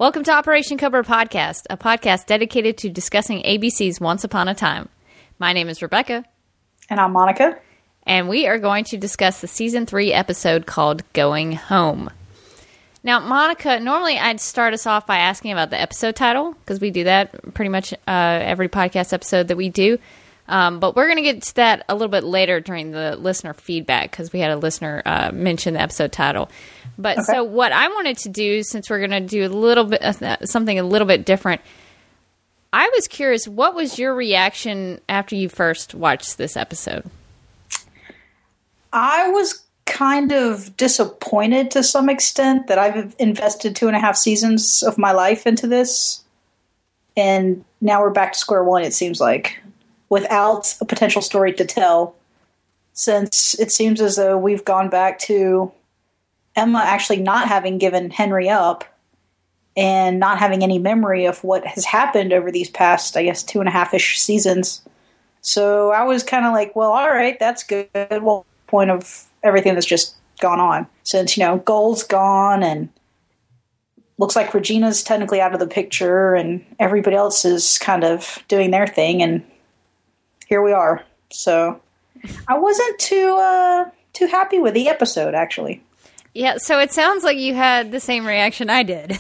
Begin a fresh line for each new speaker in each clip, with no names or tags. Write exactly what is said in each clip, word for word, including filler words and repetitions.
Welcome to Operation Cobra Podcast, a podcast dedicated to discussing A B C's Once Upon a Time. My name is Rebecca.
And I'm Monica.
And we are going to discuss the Season three episode called Going Home. Now, Monica, normally I'd start us off by asking about the episode title, because we do that pretty much uh, every podcast episode that we do. Um, but we're going to get to that a little bit later during the listener feedback, because we had a listener uh, mention the episode title. But okay. So what I wanted to do, since we're going to do a little bit uh, something a little bit different, I was curious, what was your reaction after you first watched this episode?
I was kind of disappointed to some extent that I've invested two and a half seasons of my life into this. And now we're back to square one, it seems like, without a potential story to tell, since it seems as though we've gone back to Emma actually not having given Henry up and not having any memory of what has happened over these past, I guess, two and a half-ish seasons. So I was kind of like, well, all right, that's good. Well, point of everything that's just gone on. Since, you know, Gold's gone and looks like Regina's technically out of the picture and everybody else is kind of doing their thing, and here we are. So I wasn't too uh, too happy with the episode, actually.
Yeah, so it sounds like you had the same reaction I did.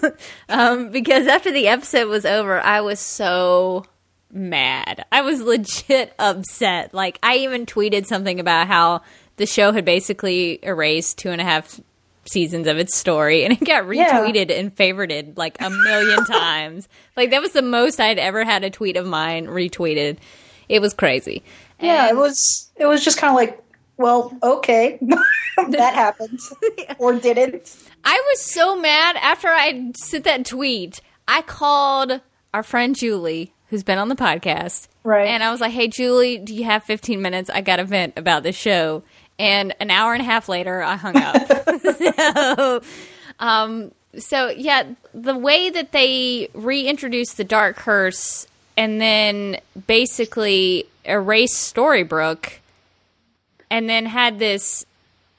um, because after the episode was over, I was so mad. I was legit upset. Like, I even tweeted something about how the show had basically erased two and a half seasons of its story, and it got retweeted yeah. and favorited like a million times. Like, that was the most I'd ever had a tweet of mine retweeted. It was crazy.
Yeah,
and
it was It was just kind of like, well, okay, that happened. Or didn't.
I was so mad after I sent that tweet. I called our friend Julie, who's been on the podcast.
Right.
And I was like, hey, Julie, do you have fifteen minutes? I got a vent about this show. And an hour and a half later, I hung up. so, um, so, yeah, the way that they reintroduced the Dark Curse and then basically erased Storybrooke and then had this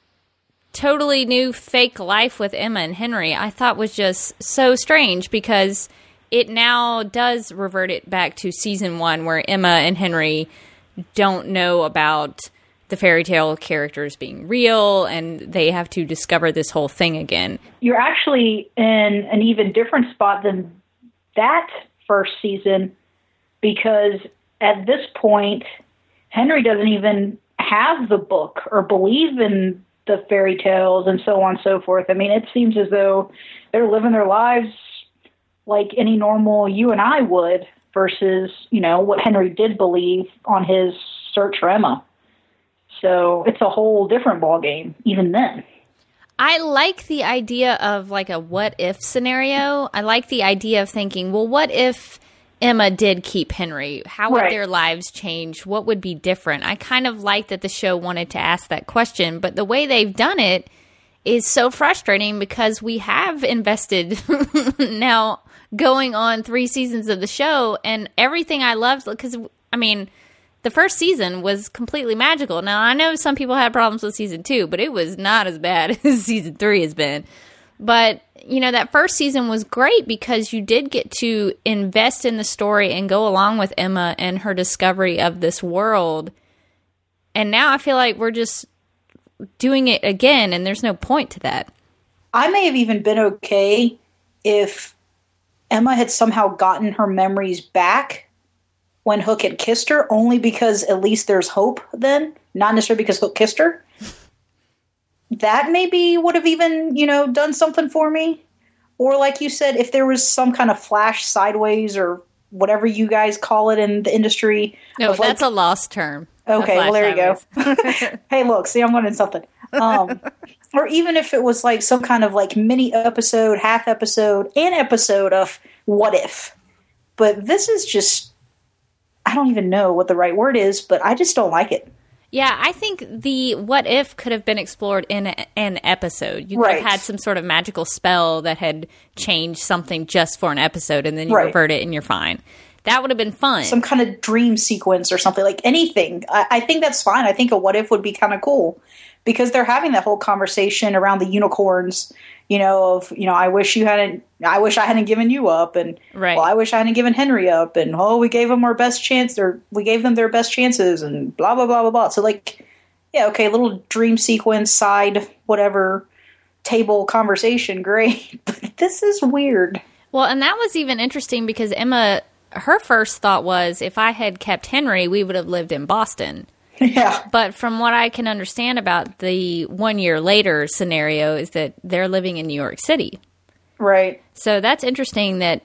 totally new fake life with Emma and Henry, I thought was just so strange, because it now does revert it back to season one, where Emma and Henry don't know about the fairy tale characters being real, and they have to discover this whole thing again.
You're actually in an even different spot than that first season, because at this point, Henry doesn't even have the book or believe in the fairy tales and so on and so forth. I mean, it seems as though they're living their lives like any normal you and I would, versus, you know, what Henry did believe on his search for Emma. So it's a whole different ballgame even then.
I like the idea of like a what if scenario. I like the idea of thinking, well, what if Emma did keep Henry? How would
right.
their lives change? What would be different? I kind of like that the show wanted to ask that question, but the way they've done it is so frustrating, because we have invested now going on three seasons of the show, and everything I loved, because, I mean, the first season was completely magical. Now, I know some people had problems with season two, but it was not as bad as season three has been. But, you know, that first season was great because you did get to invest in the story and go along with Emma and her discovery of this world. And now I feel like we're just doing it again, and there's no point to that.
I may have even been okay if Emma had somehow gotten her memories back when Hook had kissed her, only because at least there's hope then, not necessarily because Hook kissed her. That maybe would have even, you know, done something for me. Or like you said, if there was some kind of flash sideways or whatever you guys call it in the industry.
No,
like,
that's a lost term.
Okay, well, there you go. Hey, look, see, I'm learning something. Um, or even if it was like some kind of like mini episode, half episode, and episode of What If. But this is just, I don't even know what the right word is, but I just don't like it.
Yeah, I think the what if could have been explored in a, an episode. You could
right.
have had some sort of magical spell that had changed something just for an episode, and then you
right.
revert it and you're fine. That would have been fun.
Some kind of dream sequence or something, like anything. I, I think that's fine. I think a what if would be kind of cool. because they're having that whole conversation around the unicorns, you know, of, you know, I wish you hadn't, I wish I hadn't given you up. And,
right.
well, I wish I hadn't given Henry up. And, oh, we gave them our best chance, or we gave them their best chances, and blah, blah, blah, blah, blah. So, like, yeah, okay, little dream sequence, side, whatever, table conversation, great. But this is weird.
Well, and that was even interesting because Emma, her first thought was, if I had kept Henry, we would have lived in Boston.
Yeah.
But from what I can understand about the one year later scenario is that they're living in New York City.
Right.
So that's interesting that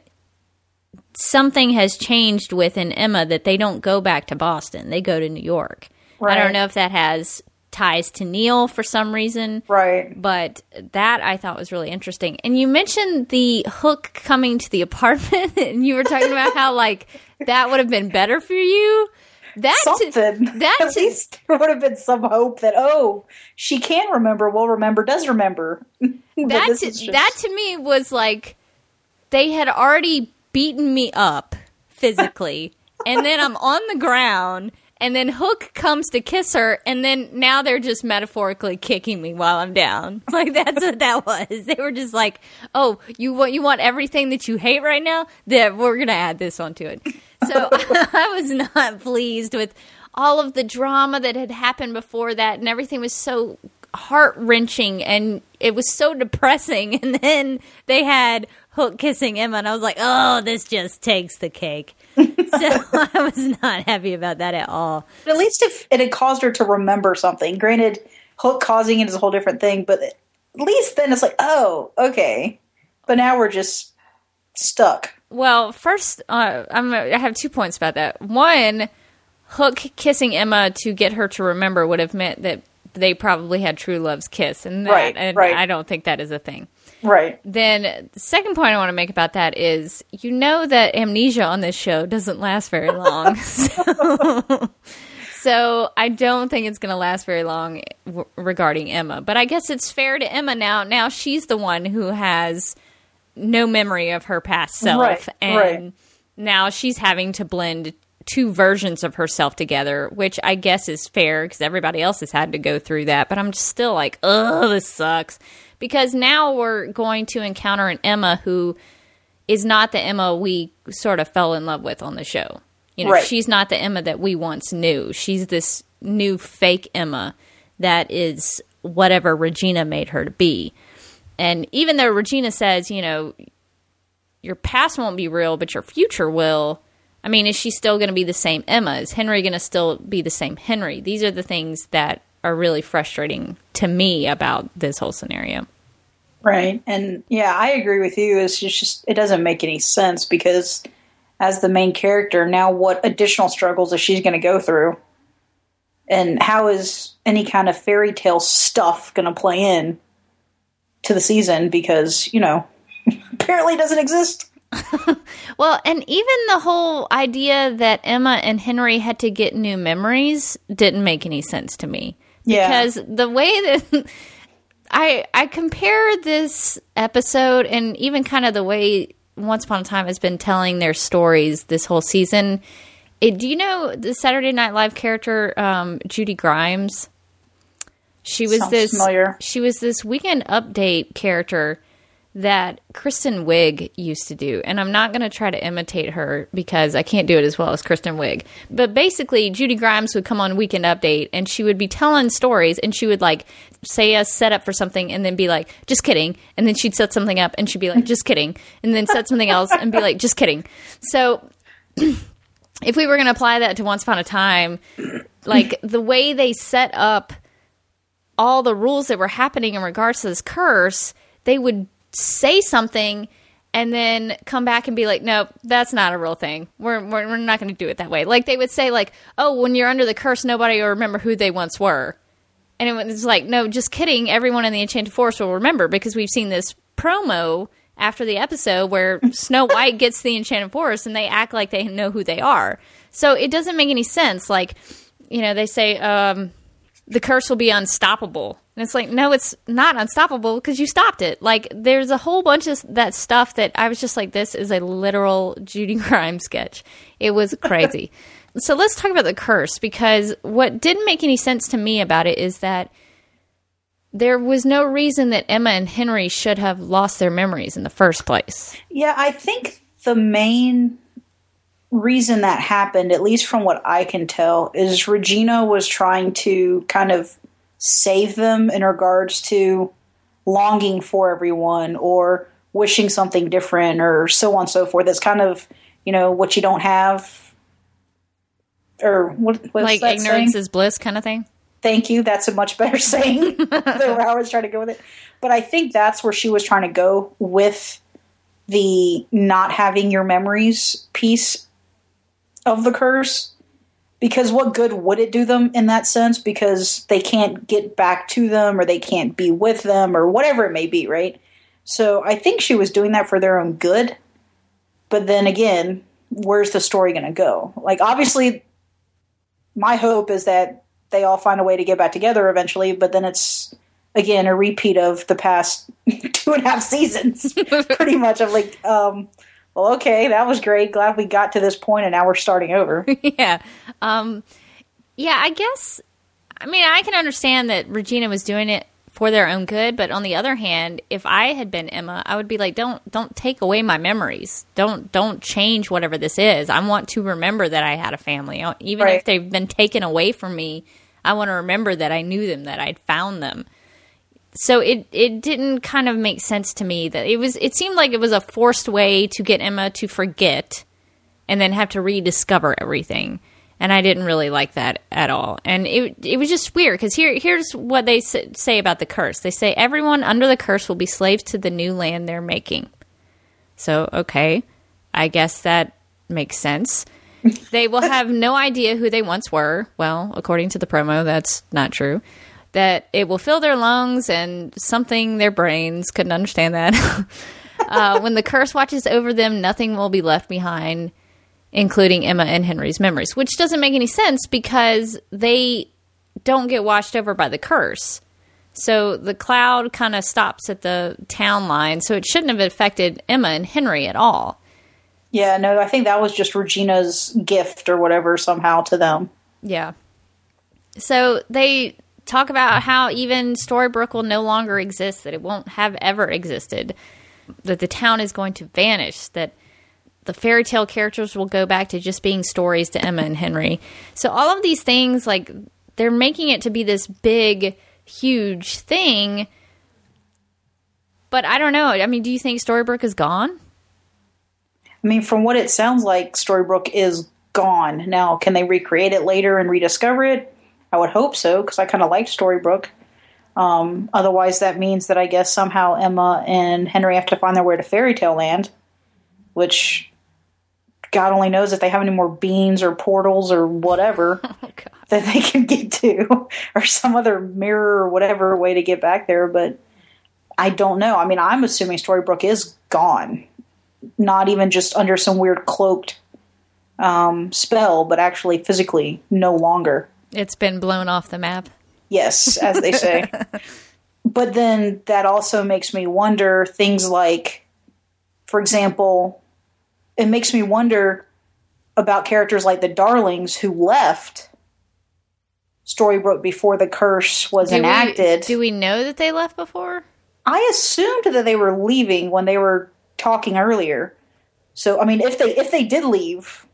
something has changed within Emma that they don't go back to Boston. They go to New York. Right. I don't know if that has ties to Neil for some reason.
Right.
But that I thought was really interesting. And you mentioned the Hook coming to the apartment, and you were talking about how, like, that would have been better for you. That
Something.
To, that
At
to,
least there would have been some hope that, oh, she can remember, will remember, does remember.
that, to, just... that to me was like, they had already beaten me up physically, and then I'm on the ground, and then Hook comes to kiss her, and then now they're just metaphorically kicking me while I'm down. Like, that's what that was. They were just like, oh, you want, you want everything that you hate right now? Then we're going to add this onto it. So I was not pleased with all of the drama that had happened before that, and everything was so heart-wrenching, and it was so depressing. And then they had Hook kissing Emma, and I was like, oh, this just takes the cake. So I was not happy about that at all.
But at least if it had caused her to remember something. Granted, Hook causing it is a whole different thing, but at least then it's like, oh, okay. But now we're just stuck.
Well, first, uh, I'm, I have two points about that. One, Hook kissing Emma to get her to remember would have meant that they probably had true love's kiss, and that,
right,
and
right.
I don't think that is a thing.
Right.
Then the second point I want to make about that is, you know that amnesia on this show doesn't last very long. so, so I don't think it's going to last very long w- regarding Emma. But I guess it's fair to Emma now. Now she's the one who has no memory of her past self.
Right,
and
right.
now she's having to blend two versions of herself together, which I guess is fair because everybody else has had to go through that. But I'm just still like, ugh, this sucks. Because now we're going to encounter an Emma who is not the Emma we sort of fell in love with on the show. You know,
right.
She's not the Emma that we once knew. She's this new fake Emma that is whatever Regina made her to be. And even though Regina says, you know, your past won't be real, but your future will. I mean, is she still going to be the same Emma? Is Henry going to still be the same Henry? These are the things that are really frustrating to me about this whole scenario.
Right. And yeah, I agree with you. It's just, just it doesn't make any sense because as the main character, now what additional struggles is she going to go through? And how is any kind of fairy tale stuff going to play in to the season? Because, you know, apparently it doesn't exist.
Well, and even the whole idea that Emma and Henry had to get new memories didn't make any sense to me.
Yeah.
Because the way that I I compare this episode and even kind of the way Once Upon a Time has been telling their stories this whole season. It, do you know the Saturday Night Live character um, Judy Grimes? She was
Sounds
this
familiar.
She was this Weekend Update character that Kristen Wiig used to do. And I'm not going to try to imitate her because I can't do it as well as Kristen Wiig. But basically, Judy Grimes would come on Weekend Update and she would be telling stories and she would like say a setup for something and then be like, just kidding. And then she'd set something up and she'd be like, just kidding. And then set something else and be like, just kidding. So if we were going to apply that to Once Upon a Time, like the way they set up all the rules that were happening in regards to this curse, they would say something and then come back and be like, no, that's not a real thing. We're we're, we're not going to do it that way. Like they would say like, oh, when you're under the curse, nobody will remember who they once were. And it was like, no, just kidding. Everyone in the Enchanted Forest will remember because we've seen this promo after the episode where Snow White gets to the Enchanted Forest and they act like they know who they are. So it doesn't make any sense. Like, you know, they say, um, the curse will be unstoppable. And it's like, no, it's not unstoppable because you stopped it. Like, there's a whole bunch of that stuff that I was just like, this is a literal Judy Grimes sketch. It was crazy. So let's talk about the curse because what didn't make any sense to me about it is that there was no reason that Emma and Henry should have lost their memories in the first place.
Yeah, I think the main reason that happened, at least from what I can tell, is Regina was trying to kind of save them in regards to longing for everyone or wishing something different or so on and so forth. It's kind of, you know, what you don't have, or what, what's
like
that
ignorance
saying?
is bliss kind of thing.
Thank you. That's a much better saying than where I was trying to go with it. But I think that's where she was trying to go with the not having your memories piece of the curse. Because what good would it do them in that sense? Because they can't get back to them or they can't be with them or whatever it may be, right? So I think she was doing that for their own good. But then again, where's the story going to go? Like, obviously, my hope is that they all find a way to get back together eventually, but then it's, again, a repeat of the past two and a half seasons, pretty much. I'm like, um, well, okay, that was great. Glad we got to this point, and now we're starting over.
yeah. Um, yeah, I guess, I mean, I can understand that Regina was doing it for their own good, but on the other hand, if I had been Emma, I would be like, don't don't take away my memories. Don't don't change whatever this is. I want to remember that I had a family. Even
right.
if they've been taken away from me, I want to remember that I knew them, that I'd found them. So it it didn't kind of make sense to me that it was it seemed like it was a forced way to get Emma to forget and then have to rediscover everything. And I didn't really like that at all. And it it was just weird because here here's what they say about the curse. They say everyone under the curse will be slaves to the new land they're making. So, okay, I guess that makes sense. They will have no idea who they once were. Well, according to the promo, that's not true. That it will fill their lungs and something their brains. Couldn't understand that. uh, when the curse watches over them, nothing will be left behind, including Emma and Henry's memories, which doesn't make any sense because they don't get washed over by the curse. So the cloud kind of stops at the town line, so it shouldn't have affected Emma and Henry at all.
Yeah, no, I think that was just Regina's gift or whatever somehow to them.
Yeah. So they talk about how even Storybrooke will no longer exist, that it won't have ever existed, that the town is going to vanish, that the fairy tale characters will go back to just being stories to Emma and Henry. So all of these things, like, they're making it to be this big, huge thing. But I don't know. I mean, do you think Storybrooke is gone?
I mean, from what it sounds like, Storybrooke is gone. Now, can they recreate it later and rediscover it? I would hope so, because I kind of liked Storybrooke. Um, otherwise, that means that I guess somehow Emma and Henry have to find their way to Fairy Tale Land, which God only knows if they have any more beans or portals or whatever oh, that they can get to, or some other mirror or whatever way to get back there. But I don't know. I mean, I'm assuming Storybrooke is gone. Not even just under some weird cloaked um, spell, but actually physically no longer.
It's been blown off the map.
Yes, as they say. But then that also makes me wonder things like, for example, it makes me wonder about characters like the Darlings who left Storybrooke before the curse was
do
enacted.
We, do we know that they left before?
I assumed that they were leaving when they were talking earlier. So, I mean, if they if they did leave,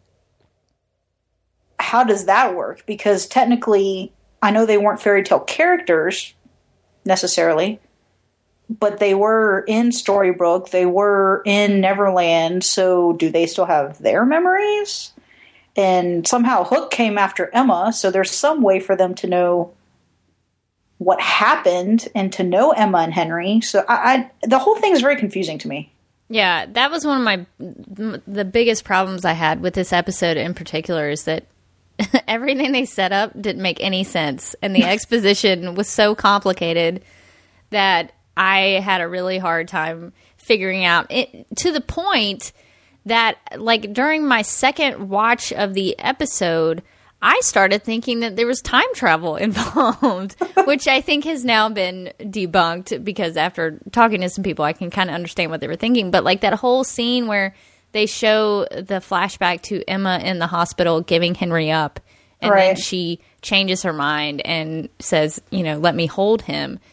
how does that work? Because technically, I know they weren't fairy tale characters necessarily, but they were in Storybrooke. They were in Neverland. So, do they still have their memories? And somehow Hook came after Emma, so there's some way for them to know what happened and to know Emma and Henry. So, I, I the whole thing is very confusing to me.
Yeah, that was one of my the biggest problems I had with this episode in particular is that everything they set up didn't make any sense, and the exposition was so complicated that I had a really hard time figuring out it, to the point that, like, during my second watch of the episode, I started thinking that there was time travel involved, which I think has now been debunked because after talking to some people, I can kind of understand what they were thinking. But like that whole scene where they show the flashback to Emma in the hospital giving Henry up, and
right.
then she changes her mind and says, you know, let me hold him.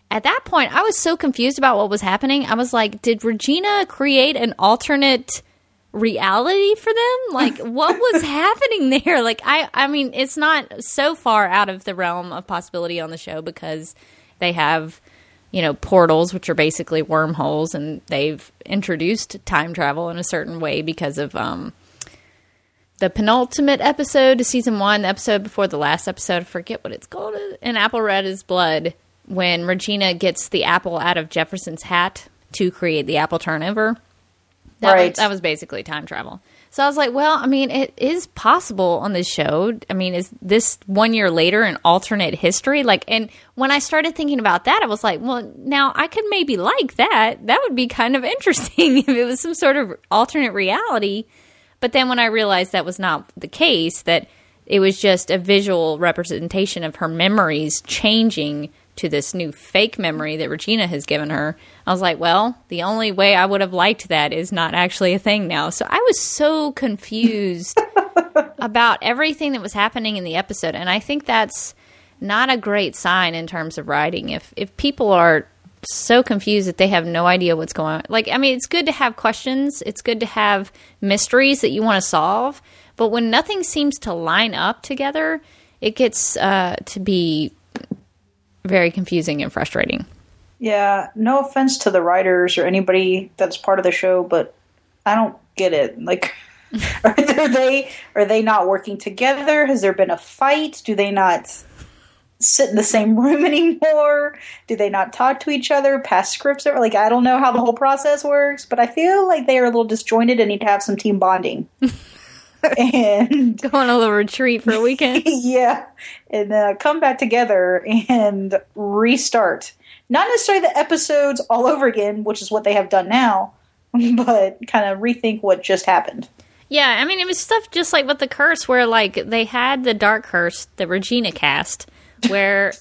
at that point, I was so confused about what was happening. I was like, did Regina create an alternate reality for them? Like, what was happening there? Like, I, I mean, it's not so far out of the realm of possibility on the show because they have, you know, portals, which are basically wormholes, and they've introduced time travel in a certain way because of um, the penultimate episode to season one, the episode before the last episode, I forget what it's called, in Apple Red is Blood, when Regina gets the apple out of Jefferson's hat to create the apple turnover. That,
right.
was, that was basically time travel. So I was like, well, I mean, it is possible on this show. I mean, is this one year later an alternate history? Like, and when I started thinking about that, I was like, well, now I could maybe like that. That would be kind of interesting if it was some sort of alternate reality. But then when I realized that was not the case, that it was just a visual representation of her memories changing to this new fake memory that Regina has given her, I was like, well, the only way I would have liked that is not actually a thing now. So I was so confused about everything that was happening in the episode. And I think that's not a great sign in terms of writing. If if people are so confused that they have no idea what's going on. Like, I mean, it's good to have questions. It's good to have mysteries that you want to solve. But when nothing seems to line up together, it gets uh, to be very confusing and frustrating.
Yeah, no offense to the writers or anybody that's part of the show, but I don't get it. Like, are they are they not working together? Has there been a fight? Do they not sit in the same room anymore? Do they not talk to each other? Pass scripts? Like, I don't know how the whole process works, but I feel like they are a little disjointed and need to have some team bonding. And
go on a little retreat for a weekend.
Yeah, and uh, come back together and restart. Not necessarily the episodes all over again, which is what they have done now, but kind of rethink what just happened.
Yeah, I mean, it was stuff just like with the curse, where like they had the dark curse, the Regina cast, where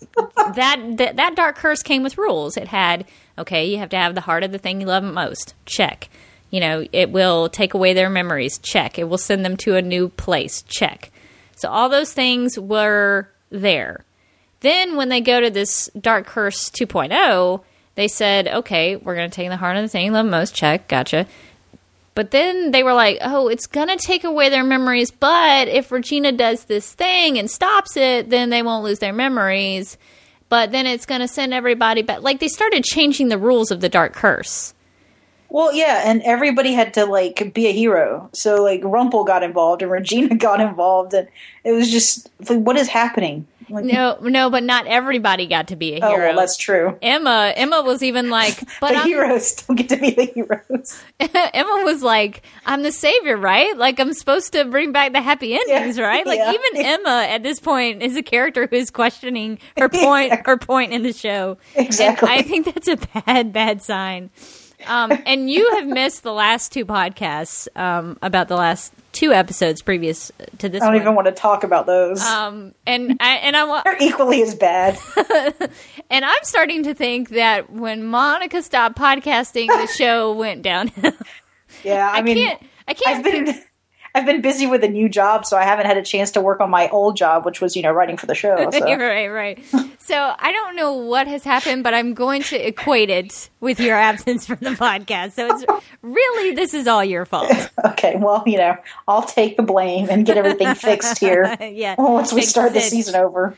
that, that that dark curse came with rules. It had, okay, you have to have the heart of the thing you love most. Check. You know, it will take away their memories. Check. It will send them to a new place. Check. So all those things were there. Then when they go to this Dark Curse two point oh, they said, okay, we're going to take the heart of the thing you love most. Check. Gotcha. But then they were like, oh, it's going to take away their memories, but if Regina does this thing and stops it, then they won't lose their memories. But then it's going to send everybody back. Like, they started changing the rules of the Dark Curse.
Well, yeah, and everybody had to, like, be a hero. So, like, Rumple got involved and Regina got involved, and it was just, like, what is happening? Like,
no, no, but not everybody got to be a hero.
Oh, well, that's true.
Emma, Emma was even like, but
the
I'm,
heroes don't get to be the heroes.
Emma was like, I'm the savior, right? Like, I'm supposed to bring back the happy endings, yeah. right? Like, yeah. even Emma at this point is a character who is questioning her point, exactly. her point in the show.
Exactly.
And I think that's a bad, bad sign. Um, and you have missed the last two podcasts um, about the last two episodes previous to this.
I don't
one.
even want to talk about those.
Um, and I and I want
they're equally as bad.
And I'm starting to think that when Monica stopped podcasting, the show went downhill.
Yeah, I, I mean,
can't. I can't.
I've been. I've been busy with a new job, so I haven't had a chance to work on my old job, which was, you know, writing for the show. So.
right, right. So I don't know what has happened, but I'm going to equate it with your absence from the podcast. So it's really, this is all your fault.
Okay, well, you know, I'll take the blame and get everything fixed here.
yeah,
once we start the season over.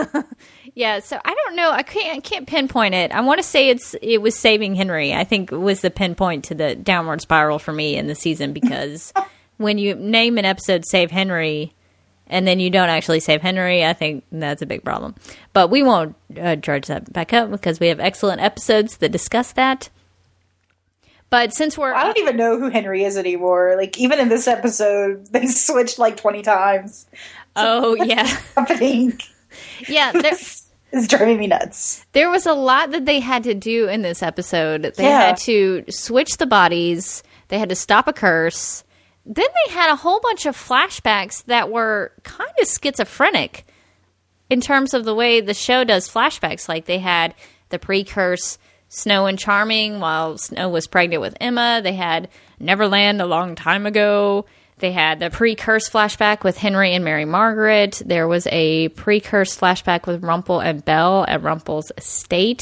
Yeah, so I don't know. I can't, I can't pinpoint it. I want to say it's it was Saving Henry. I think was the pinpoint to the downward spiral for me in the season because. When you name an episode Save Henry and then you don't actually save Henry, I think that's a big problem. But we won't uh, charge that back up because we have excellent episodes that discuss that. But since we're...
I don't even know who Henry is anymore. Like, even in this episode, they switched like twenty times.
Oh, so yeah.
Happening.
Yeah, there...
It's driving me nuts.
There was a lot that they had to do in this episode. They yeah. had to switch the bodies. They had to stop a curse. Then they had a whole bunch of flashbacks that were kind of schizophrenic in terms of the way the show does flashbacks. Like they had the pre-curse Snow and Charming while Snow was pregnant with Emma. They had Neverland a long time ago. They had the pre-curse flashback with Henry and Mary Margaret. There was a pre-curse flashback with Rumple and Belle at Rumple's estate.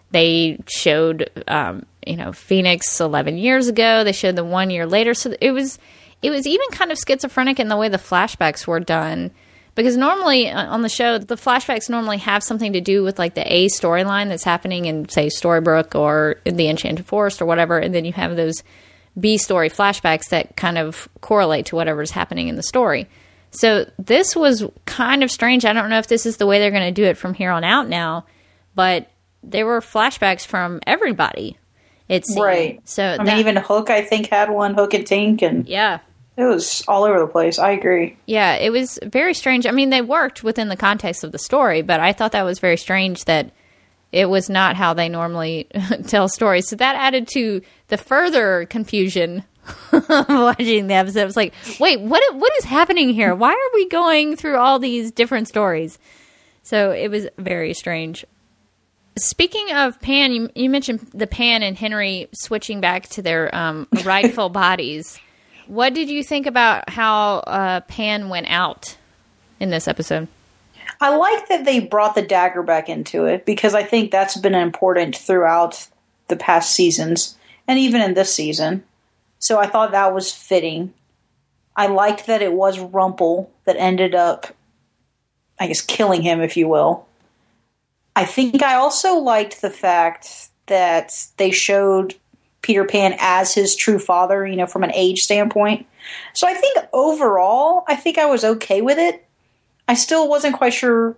they showed, um, you know, Phoenix eleven years ago. They showed the one year later. So it was, it was even kind of schizophrenic in the way the flashbacks were done. Because normally on the show, the flashbacks normally have something to do with like the A storyline that's happening in, say, Storybrooke or in the Enchanted Forest or whatever. And then you have those B story flashbacks that kind of correlate to whatever's happening in the story. So this was kind of strange. I don't know if this is the way they're going to do it from here on out now, but there were flashbacks from everybody. It seemed. Right. So
I
that,
mean, even Hook, I think, had one. Hook and Tink, and
yeah.
It was all over the place. I agree.
Yeah, it was very strange. I mean, they worked within the context of the story, but I thought that was very strange that it was not how they normally tell stories. So that added to the further confusion watching the episode. It was like, wait, what? what is happening here? Why are we going through all these different stories? So it was very strange. Speaking of Pan, you, you mentioned the Pan and Henry switching back to their um, rightful bodies. What did you think about how uh, Pan went out in this episode?
I like that they brought the dagger back into it because I think that's been important throughout the past seasons and even in this season. So I thought that was fitting. I liked that it was Rumple that ended up, I guess, killing him, if you will. I think I also liked the fact that they showed Peter Pan as his true father, you know, from an age standpoint. So I think overall, I think I was okay with it. I still wasn't quite sure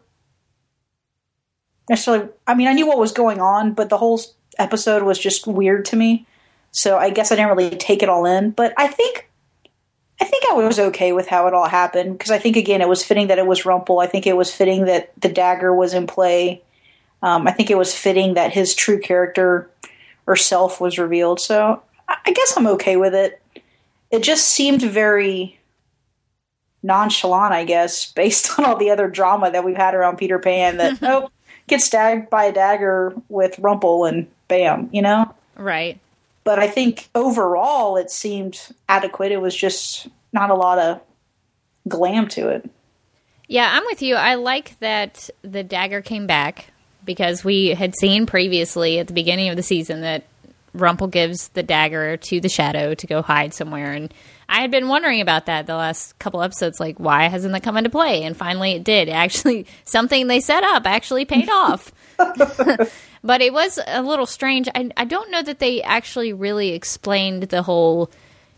necessarily. I mean, I knew what was going on, but the whole episode was just weird to me. So I guess I didn't really take it all in. But I think, I think I was okay with how it all happened because I think, again, it was fitting that it was Rumple. I think it was fitting that the dagger was in play. Um, I think it was fitting that his true character or self was revealed. So I guess I'm okay with it. It just seemed very nonchalant, I guess, based on all the other drama that we've had around Peter Pan that, oh, gets stabbed by a dagger with Rumple and bam, you know?
Right.
But I think overall it seemed adequate. It was just not a lot of glam to it.
Yeah, I'm with you. I like that the dagger came back. Because we had seen previously at the beginning of the season that Rumple gives the dagger to the Shadow to go hide somewhere. And I had been wondering about that the last couple episodes, like, why hasn't that come into play? And finally it did. Actually, something they set up actually paid off. But it was a little strange. I, I don't know that they actually really explained the whole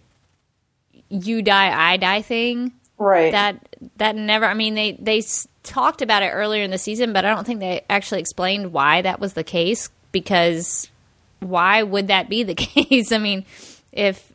you die, I die thing.
Right.
That, that never, I mean, they, they talked about it earlier in the season, but I don't think they actually explained why that was the case, because why would that be the case? I mean, if,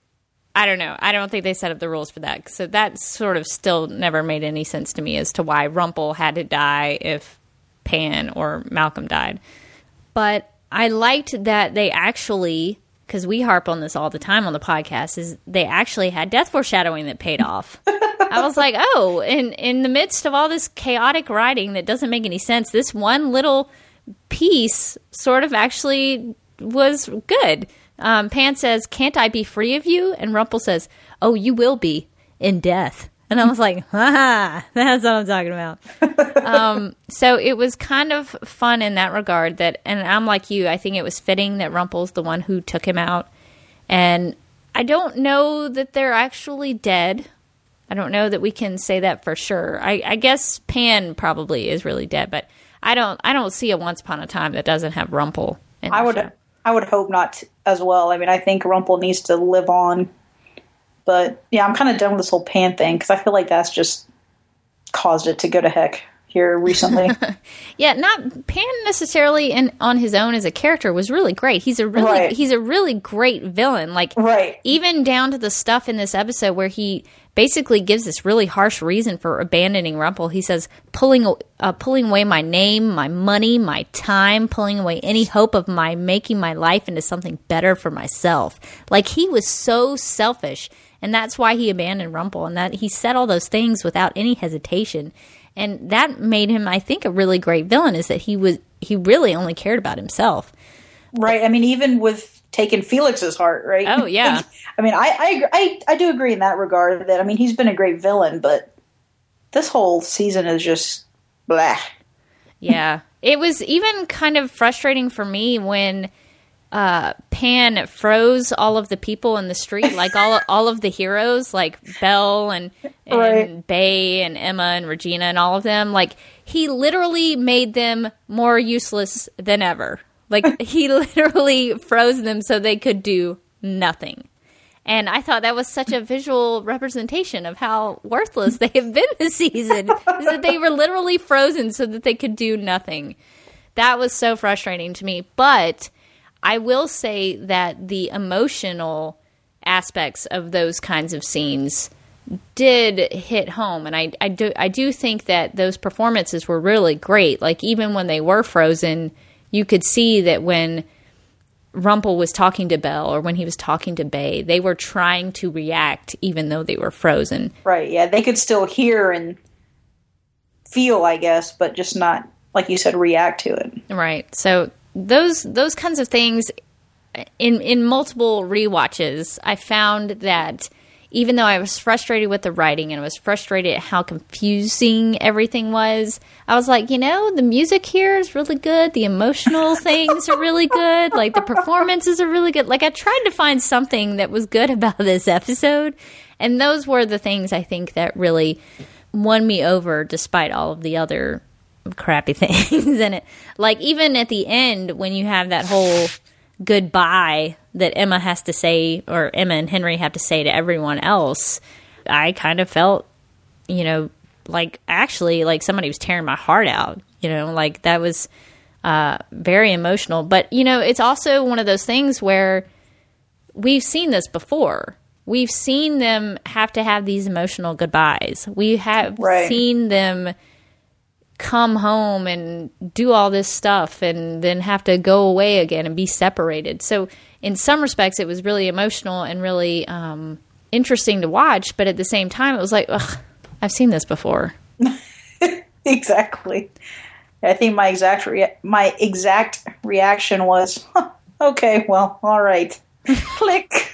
I don't know. I don't think they set up the rules for that. So that sort of still never made any sense to me as to why Rumple had to die if Pan or Malcolm died. But I liked that they actually, because we harp on this all the time on the podcast, is they actually had death foreshadowing that paid off. I was like, oh, in, in the midst of all this chaotic writing that doesn't make any sense, this one little piece sort of actually was good. Um, Pan says, can't I be free of you? And Rumple says, oh, you will be in death. And I was like, ha, that's what I'm talking about. um, so it was kind of fun in that regard that, and I'm like you, I think it was fitting that Rumple's the one who took him out. And I don't know that they're actually dead. I don't know that we can say that for sure. I, I guess Pan probably is really dead, but I don't, I don't see a Once Upon a Time that doesn't have Rumple in
I would,
show.
I would hope not as well. I mean, I think Rumple needs to live on. But, yeah, I'm kind of done with this whole Pan thing because I feel like that's just caused it to go to heck here recently.
Yeah, not Pan necessarily in, on his own as a character was really great. He's a really
right.
he's a really great villain. Like,
right.
even down to the stuff in this episode where he basically gives this really harsh reason for abandoning Rumple. He says, pulling uh, pulling away my name, my money, my time, pulling away any hope of my making my life into something better for myself. Like, he was so selfish. And that's why he abandoned Rumple, and that he said all those things without any hesitation. And that made him, I think, a really great villain, is that he was he really only cared about himself.
Right. I mean, even with taking Felix's heart, right?
Oh, yeah.
I mean, I, I, I, I do agree in that regard that, I mean, he's been a great villain, but this whole season is just blah.
Yeah. It was even kind of frustrating for me when uh, Pan froze all of the people in the street, like all all of the heroes, like Belle and, and
right.
Bay and Emma and Regina and all of them. Like, he literally made them more useless than ever. Like, he literally froze them so they could do nothing. And I thought that was such a visual representation of how worthless they have been this season. Is that they were literally frozen so that they could do nothing. That was so frustrating to me. But I will say that the emotional aspects of those kinds of scenes did hit home. And I, I, do, I do think that those performances were really great. Like, even when they were frozen, you could see that when Rumple was talking to Belle or when he was talking to Bay, they were trying to react even though they were frozen.
Right, yeah. They could still hear and feel, I guess, but just not, like you said, react to it.
Right. So those those kinds of things, in, in multiple rewatches, I found that even though I was frustrated with the writing and I was frustrated at how confusing everything was, I was like, you know, the music here is really good. The emotional things are really good. Like, the performances are really good. Like, I tried to find something that was good about this episode. And those were the things I think that really won me over despite all of the other crappy things in it. Like, even at the end, when you have that whole goodbye that Emma has to say, or Emma and Henry have to say to everyone else, I kind of felt, you know, like actually like somebody was tearing my heart out, you know, like that was uh, very emotional. But, you know, it's also one of those things where we've seen this before. We've seen them have to have these emotional goodbyes. We have right. seen them come home and do all this stuff and then have to go away again and be separated. So in some respects, it was really emotional and really um, interesting to watch. But at the same time, it was like, ugh, I've seen this before.
Exactly. I think my exact rea- my exact reaction was, huh, okay, well, all right. Click.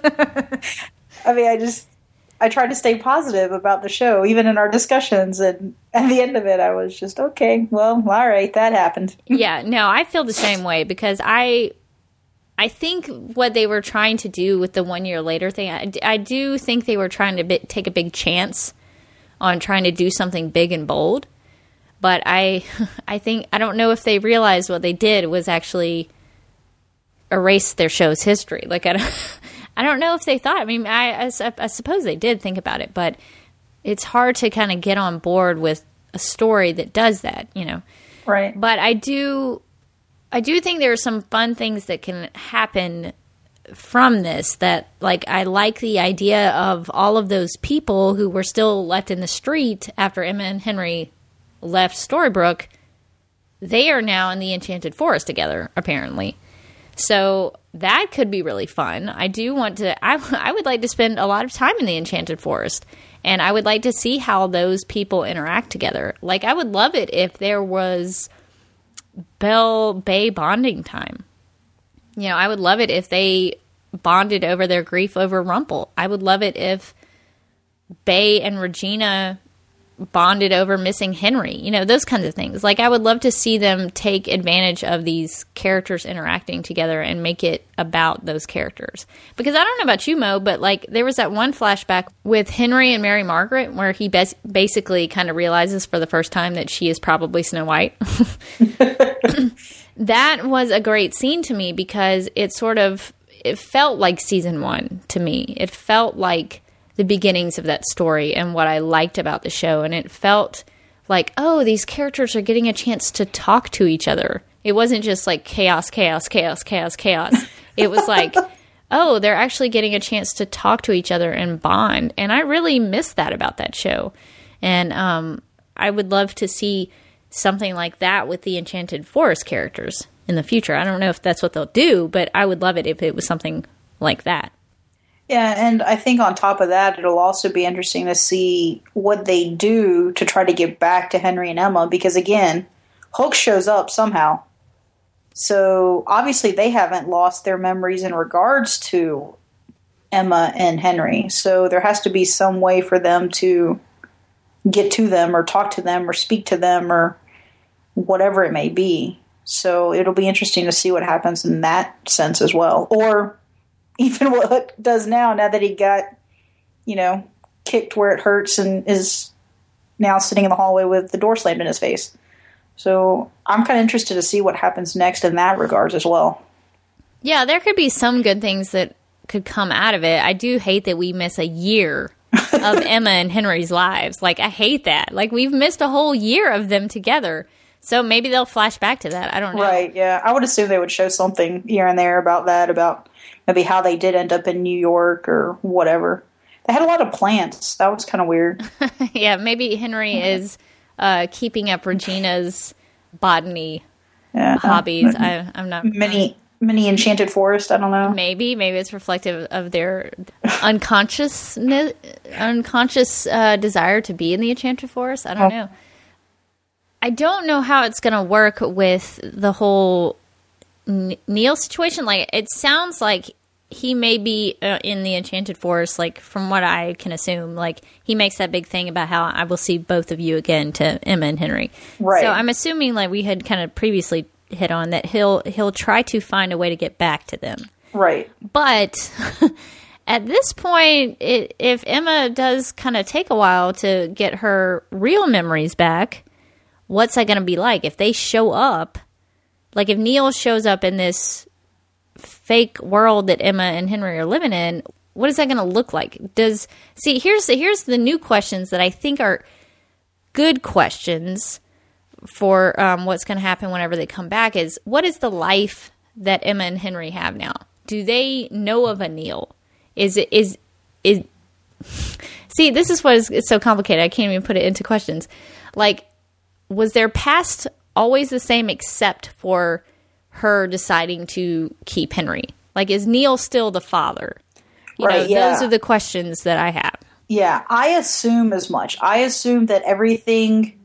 I mean, I just, I tried to stay positive about the show, even in our discussions. And at the end of it, I was just, okay, well, all right, that happened.
Yeah, no, I feel the same way because I, I think what they were trying to do with the one year later thing, I, I do think they were trying to bi- take a big chance on trying to do something big and bold. But I, I think, I don't know if they realized what they did was actually erase their show's history. Like, I don't, I don't know if they thought, I mean, I, I, I suppose they did think about it, but it's hard to kind of get on board with a story that does that, you know?
Right.
But I do, I do think there are some fun things that can happen from this that, like, I like the idea of all of those people who were still left in the street after Emma and Henry left Storybrooke. They are now in the Enchanted Forest together, apparently. So that could be really fun. I do want to, I, I would like to spend a lot of time in the Enchanted Forest. And I would like to see how those people interact together. Like, I would love it if there was Belle Bay bonding time. You know, I would love it if they bonded over their grief over Rumple. I would love it if Bay and Regina bonded over missing Henry. You know, those kinds of things. Like, I would love to see them take advantage of these characters interacting together and make it about those characters. Because I don't know about you, Mo, but, like, there was that one flashback with Henry and Mary Margaret where he bas- basically kind of realizes for the first time that she is probably Snow White. That was a great scene to me because it sort of, it felt like season one to me. It felt like the beginnings of that story and what I liked about the show. And it felt like, oh, these characters are getting a chance to talk to each other. It wasn't just like chaos, chaos, chaos, chaos, chaos. It was like, oh, they're actually getting a chance to talk to each other and bond. And I really missed that about that show. And um, I would love to see something like that with the Enchanted Forest characters in the future. I don't know if that's what they'll do, but I would love it if it was something like that.
Yeah, and I think on top of that, it'll also be interesting to see what they do to try to get back to Henry and Emma, because again, Hook shows up somehow. So obviously they haven't lost their memories in regards to Emma and Henry. So there has to be some way for them to get to them or talk to them or speak to them or whatever it may be. So it'll be interesting to see what happens in that sense as well. Or even what Hook does now, now that he got, you know, kicked where it hurts and is now sitting in the hallway with the door slammed in his face. So I'm kind of interested to see what happens next in that regards as well.
Yeah, there could be some good things that could come out of it. I do hate that we miss a year of Emma and Henry's lives. Like, I hate that. Like, we've missed a whole year of them together. So maybe they'll flash back to that. I don't know.
Right, yeah. I would assume they would show something here and there about that, about maybe how they did end up in New York or whatever. They had a lot of plants. That was kind of weird.
Yeah, maybe Henry mm-hmm. is uh, keeping up Regina's botany yeah. hobbies. I, I'm not...
Mini, mini Enchanted Forest, I don't know.
Maybe. Maybe it's reflective of their unconsciousness, unconscious uh, desire to be in the Enchanted Forest. I don't oh. know. I don't know how it's going to work with the whole N- Neil situation. Like, it sounds like he may be uh, in the Enchanted Forest, like, from what I can assume. Like, he makes that big thing about how I will see both of you again to Emma and Henry.
Right.
So I'm assuming, like we had kind of previously hit on, that he'll he'll try to find a way to get back to them.
Right.
But at this point, it, if Emma does kind of take a while to get her real memories back, what's that going to be like? If they show up, like if Neil shows up in this fake world that Emma and Henry are living in, what is that going to look like? Does see here's the, here's the new questions that I think are good questions for um, what's going to happen whenever they come back. Is what is the life that Emma and Henry have now? Do they know of a Neil? Is it is is see? This is what is it's so complicated. I can't even put it into questions. Like, was their past always the same except for her deciding to keep Henry? Like, is Neil still the father? You
right,
know,
yeah.
Those are the questions that I have.
Yeah, I assume as much. I assume that everything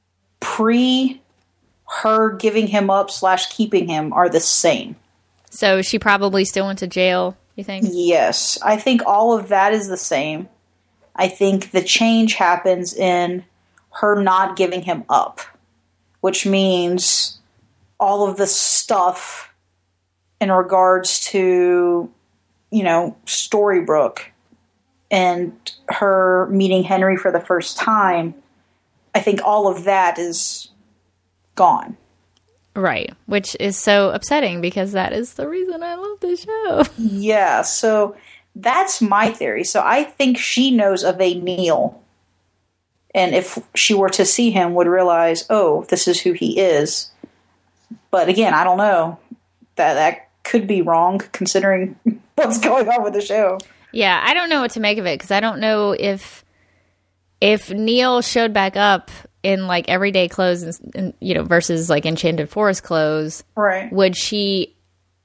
pre her giving him up slash keeping him are the same.
So she probably still went to jail, you think?
Yes. I think all of that is the same. I think the change happens in her not giving him up, which means all of the stuff in regards to, you know, Storybrooke and her meeting Henry for the first time, I think all of that is gone.
Right, which is so upsetting because that is the reason I love the show.
Yeah, so that's my theory. So I think she knows of a Neil, and if she were to see him, would realize, oh, this is who he is. But again, I don't know. That that could be wrong considering what's going on with the show.
Yeah, I don't know what to make of it because I don't know if if Neil showed back up in like everyday clothes and, and you know versus like Enchanted Forest clothes,
right?
Would she?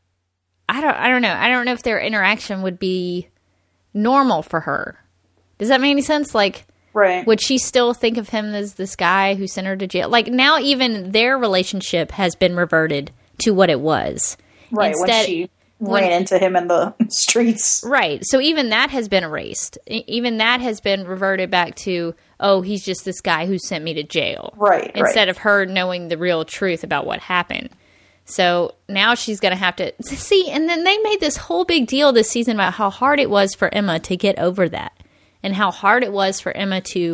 I don't. I don't know. I don't know if their interaction would be normal for her. Does that make any sense? Like,
right?
Would she still think of him as this guy who sent her to jail? Like now, even their relationship has been reverted to what it was.
Right.
Instead,
when she ran when, into him in the streets.
Right. So even that has been erased. Even that has been reverted back to, oh, he's just this guy who sent me to jail.
Right.
Instead
right.
of her knowing the real truth about what happened. So now she's going to have to see. And then they made this whole big deal this season about how hard it was for Emma to get over that. And how hard it was for Emma to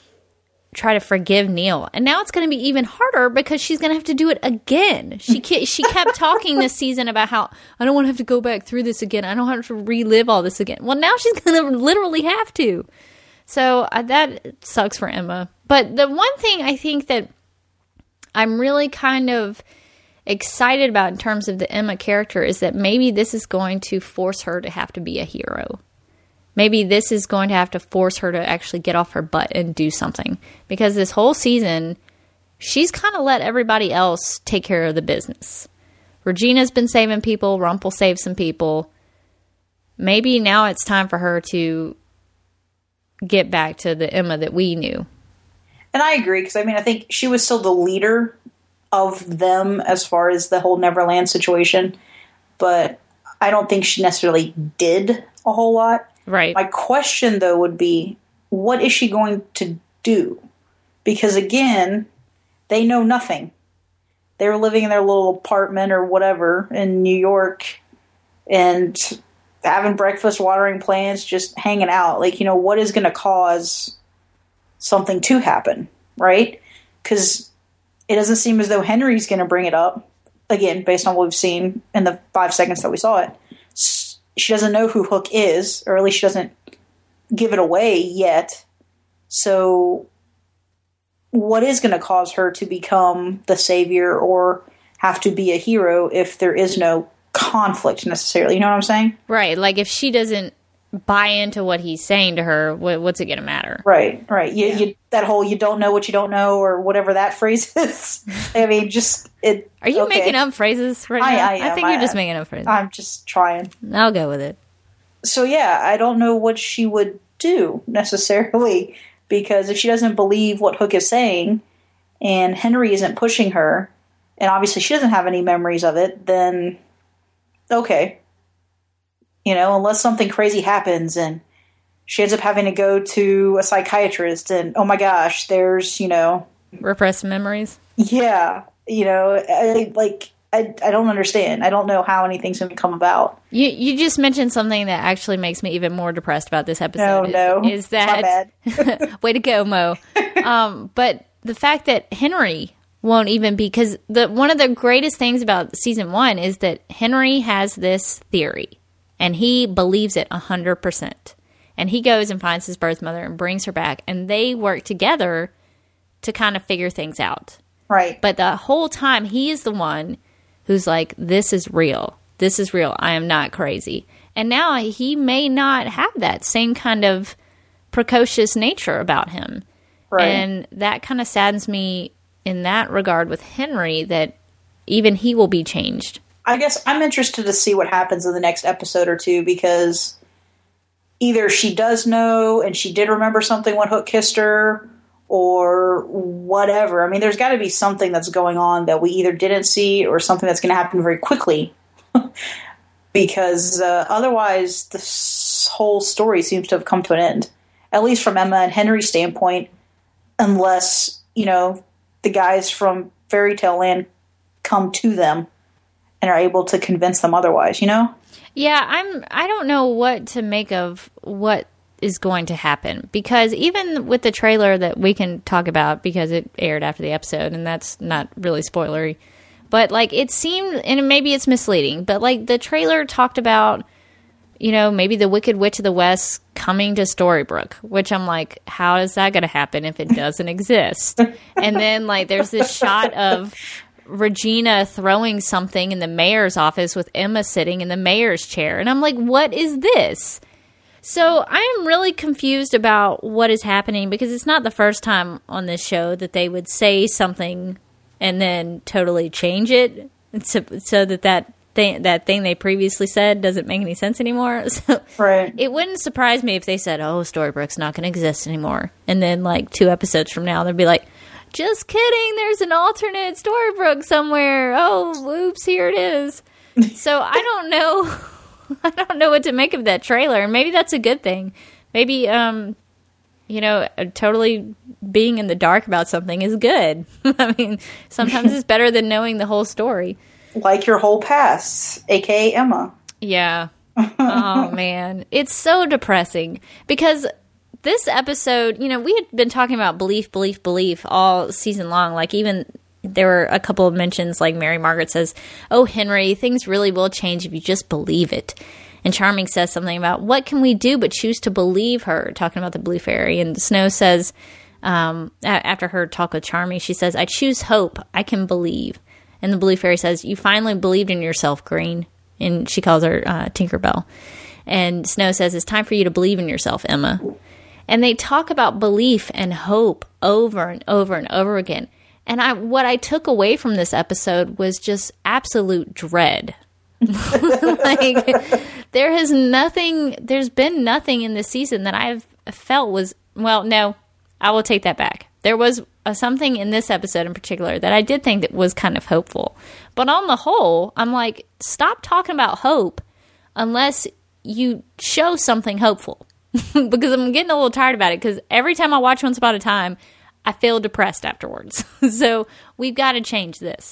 try to forgive Neil. And now it's going to be even harder because she's going to have to do it again. She ke- she kept talking this season about how, I don't want to have to go back through this again. I don't have to relive all this again. Well, now she's going to literally have to. So uh, that sucks for Emma. But the one thing I think that I'm really kind of excited about in terms of the Emma character is that maybe this is going to force her to have to be a hero. Maybe this is going to have to force her to actually get off her butt and do something. Because this whole season, she's kind of let everybody else take care of the business. Regina's been saving people. Rumpel saved some people. Maybe now it's time for her to get back to the Emma that we knew.
And I agree, because I mean, I think she was still the leader of them as far as the whole Neverland situation. But I don't think she necessarily did a whole lot.
Right.
My question, though, would be, what is she going to do? Because, again, they know nothing. they were living in their little apartment or whatever in New York and having breakfast, watering plants, just hanging out. Like, you know, what is going to cause something to happen, right? Because it doesn't seem as though Henry's going to bring it up, again, based on what we've seen in the five seconds that we saw it. She doesn't know who Hook is, or at least she doesn't give it away yet. So what is going to cause her to become the savior or have to be a hero if there is no conflict necessarily? You know what I'm saying?
Right. Like, if she doesn't buy into what he's saying to her, what, what's it going to matter?
Right, right. You,
Yeah.
you, that whole "you don't know what you don't know" or whatever that phrase is. I mean, just it.
Are you
okay.
making up phrases right
I-
now?
I am,
think you're
I
just
am.
making up phrases.
I'm just trying.
I'll go with it.
So yeah, I don't know what she would do necessarily, because if she doesn't believe what Hook is saying and Henry isn't pushing her, and obviously she doesn't have any memories of it, then okay. You know, unless something crazy happens and she ends up having to go to a psychiatrist and, oh my gosh, there's, you know...
Repressed memories?
Yeah. You know, I, like, I, I don't understand. I don't know how anything's going to come about.
You you just mentioned something that actually makes me even more depressed about this episode.
No,
is,
no.
Is that... Way to go, Mo. um, but the fact that Henry won't even be... Because the, one of the greatest things about season one is that Henry has this theory. And he believes it one hundred percent. And he goes and finds his birth mother and brings her back. And they work together to kind of figure things out.
Right.
But the whole time, he is the one who's like, this is real. This is real. I am not crazy. And now he may not have that same kind of precocious nature about him.
Right.
And that kind of saddens me in that regard with Henry, that even he will be changed.
I guess I'm interested to see what happens in the next episode or two, because either she does know and she did remember something when Hook kissed her, or whatever. I mean, there's got to be something that's going on that we either didn't see or something that's going to happen very quickly. Because uh, otherwise, this whole story seems to have come to an end, at least from Emma and Henry's standpoint, unless, you know, the guys from Fairy Tale Land come to them and are able to convince them otherwise, you know?
Yeah, I'm I don't know what to make of what is going to happen, because even with the trailer that we can talk about because it aired after the episode, and that's not really spoilery, but like it seemed, and maybe it's misleading, but like the trailer talked about, you know, maybe the Wicked Witch of the West coming to Storybrooke, which I'm like, how is that going to happen if it doesn't exist? And then like there's this shot of Regina throwing something in the mayor's office with Emma sitting in the mayor's chair. And I'm like, what is this? So I am really confused about what is happening, because it's not the first time on this show that they would say something and then totally change it so, so that that thing, that thing they previously said doesn't make any sense anymore. So
Right.
it wouldn't surprise me if they said, oh, Storybrooke's not going to exist anymore. And then like two episodes from now, they'd be like, just kidding, there's an alternate Storybrooke somewhere. Oh, oops, here it is. So I don't know. I don't know what to make of that trailer. And maybe that's a good thing. Maybe, um, you know, totally being in the dark about something is good. I mean, sometimes it's better than knowing the whole story.
Like your whole past, a k a. Emma.
Yeah. Oh, man. It's so depressing, because this episode, you know, we had been talking about belief, belief, belief all season long. Like, even there were a couple of mentions, like Mary Margaret says, oh, Henry, things really will change if you just believe it. And Charming says something about, what can we do but choose to believe her, talking about the Blue Fairy. And Snow says, um, after her talk with Charming, she says, I choose hope. I can believe. And the Blue Fairy says, you finally believed in yourself, Green. And she calls her uh, Tinkerbell. And Snow says, it's time for you to believe in yourself, Emma. And they talk about belief and hope over and over and over again. And I, what I took away from this episode was just absolute dread. Like, there has nothing, there's been nothing in this season that I've felt was, well, no, I will take that back. There was uh, something in this episode in particular that I did think that was kind of hopeful. But on the whole, I'm like, stop talking about hope unless you show something hopeful. Because I'm getting a little tired about it, because every time I watch Once Upon a Time, I feel depressed afterwards. So we've got to change this.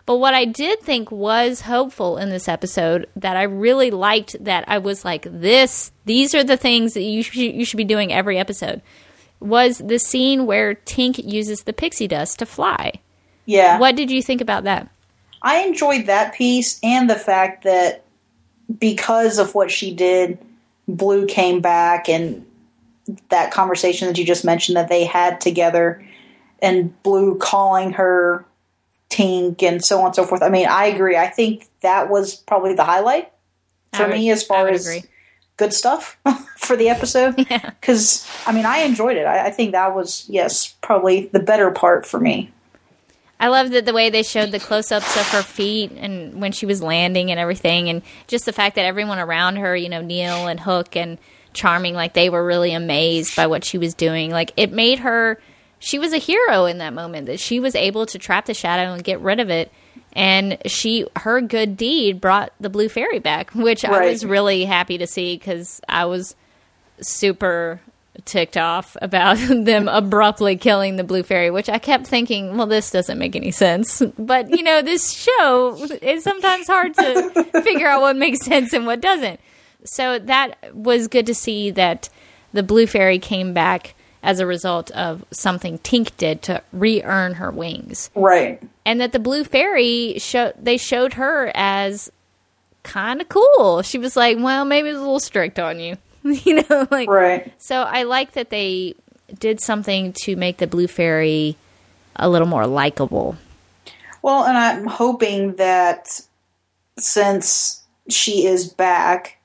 But what I did think was hopeful in this episode that I really liked, that I was like, this, these are the things that you should, you should be doing every episode, was the scene where Tink uses the pixie dust to fly.
Yeah.
What did you think about that?
I enjoyed that piece and the fact that because of what she did, Blue came back, and that conversation that you just mentioned that they had together, and Blue calling her Tink and so on and so forth. I mean, I agree. I think that was probably the highlight for
would,
me as far as
agree.
good stuff for the episode.
Yeah.
Because, I mean, I enjoyed it. I, I think that was, yes, probably the better part for me.
I love that the way they showed the close-ups of her feet and when she was landing and everything, and just the fact that everyone around her, you know, Neil and Hook and Charming, like, they were really amazed by what she was doing. Like, it made her, she was a hero in that moment, that she was able to trap the shadow and get rid of it, and she, her good deed brought the Blue Fairy back, which right. I was really happy to see, because I was super ticked off about them abruptly killing the Blue Fairy, which I kept thinking, well, this doesn't make any sense. But, you know, this show is sometimes hard to figure out what makes sense and what doesn't. So that was good to see that the Blue Fairy came back as a result of something Tink did to re-earn her wings.
Right.
And that the Blue Fairy, show, they showed her as kind of cool. She was like, well, maybe it's a little strict on you. You know, like,
right.
So I like that they did something to make the Blue Fairy a little more likable.
Well, and I'm hoping that since she is back,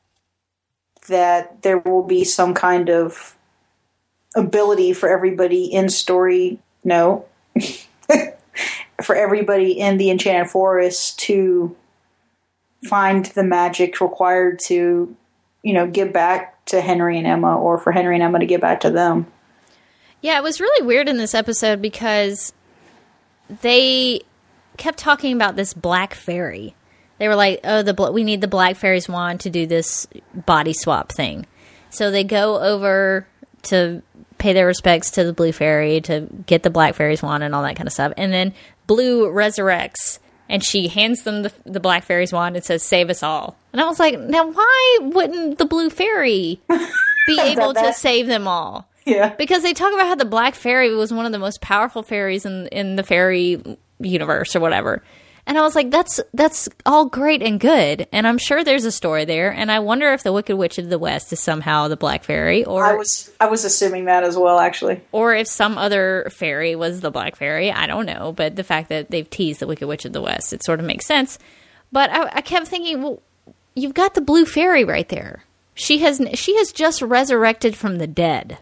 that there will be some kind of ability for everybody in story, no, for everybody in the Enchanted Forest to find the magic required to, you know, give back to Henry and Emma, or for Henry and Emma to give back to them.
Yeah, it was really weird in this episode because they kept talking about this black fairy. They were like, oh, the bl- we need the black fairy's wand to do this body swap thing. So they go over to pay their respects to the Blue Fairy to get the black fairy's wand and all that kind of stuff. And then Blue resurrects, and she hands them the, the black fairy's wand and says, save us all. And I was like, now why wouldn't the Blue Fairy be able to save them all?
Yeah.
Because they talk about how the black fairy was one of the most powerful fairies in, in the fairy universe or whatever. And I was like, that's that's all great and good. And I'm sure there's a story there. And I wonder if the Wicked Witch of the West is somehow the black fairy. Or
I was I was assuming that as well, actually.
Or if some other fairy was the black fairy. I don't know. But the fact that they've teased the Wicked Witch of the West, it sort of makes sense. But I, I kept thinking, well, you've got the Blue Fairy right there. She has she has just resurrected from the dead.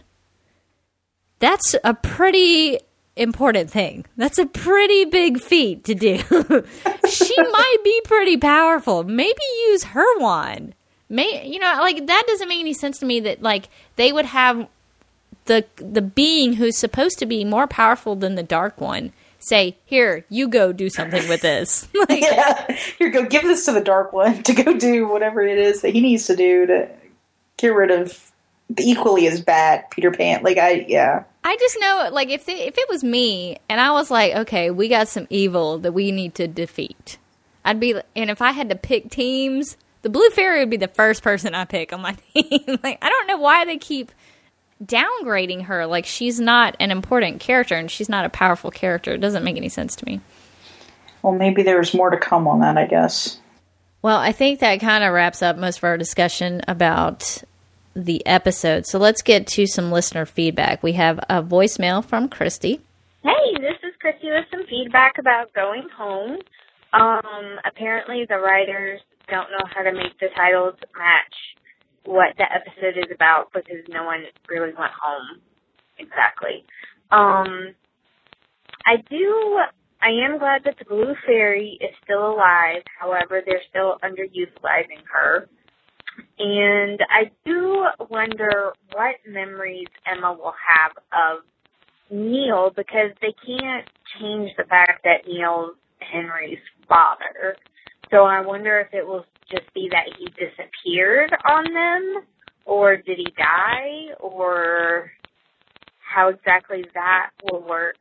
That's a pretty important thing. That's a pretty big feat to do. She might be pretty powerful. Maybe use her wand. May you know, like, that doesn't make any sense to me that, like, they would have the the being who's supposed to be more powerful than the Dark One say, here, you go do something with this. Like,
yeah, here, go give this to the Dark One to go do whatever it is that he needs to do to get rid of the equally as bad Peter Pan. Like, I, yeah.
I just know, like, if they, if it was me and I was like, okay, we got some evil that we need to defeat, I'd be, and if I had to pick teams, the Blue Fairy would be the first person I pick on my team. Like, I don't know why they keep downgrading her. Like, she's not an important character and she's not a powerful character. It doesn't make any sense to me.
Well, maybe there's more to come on that, I guess.
Well, I think that kind of wraps up most of our discussion about the episode. So let's get to some listener feedback. We have a voicemail from Christy.
Hey, this is Christy with some feedback about Going Home. Um, apparently the writers don't know how to make the titles match what the episode is about because no one really went home exactly. Um, I do, I am glad that the Blue Fairy is still alive. However, they're still underutilizing her. And I do wonder what memories Emma will have of Neil, because they can't change the fact that Neil's Henry's father. So I wonder if it will just be that he disappeared on them, or did he die, or how exactly that will work.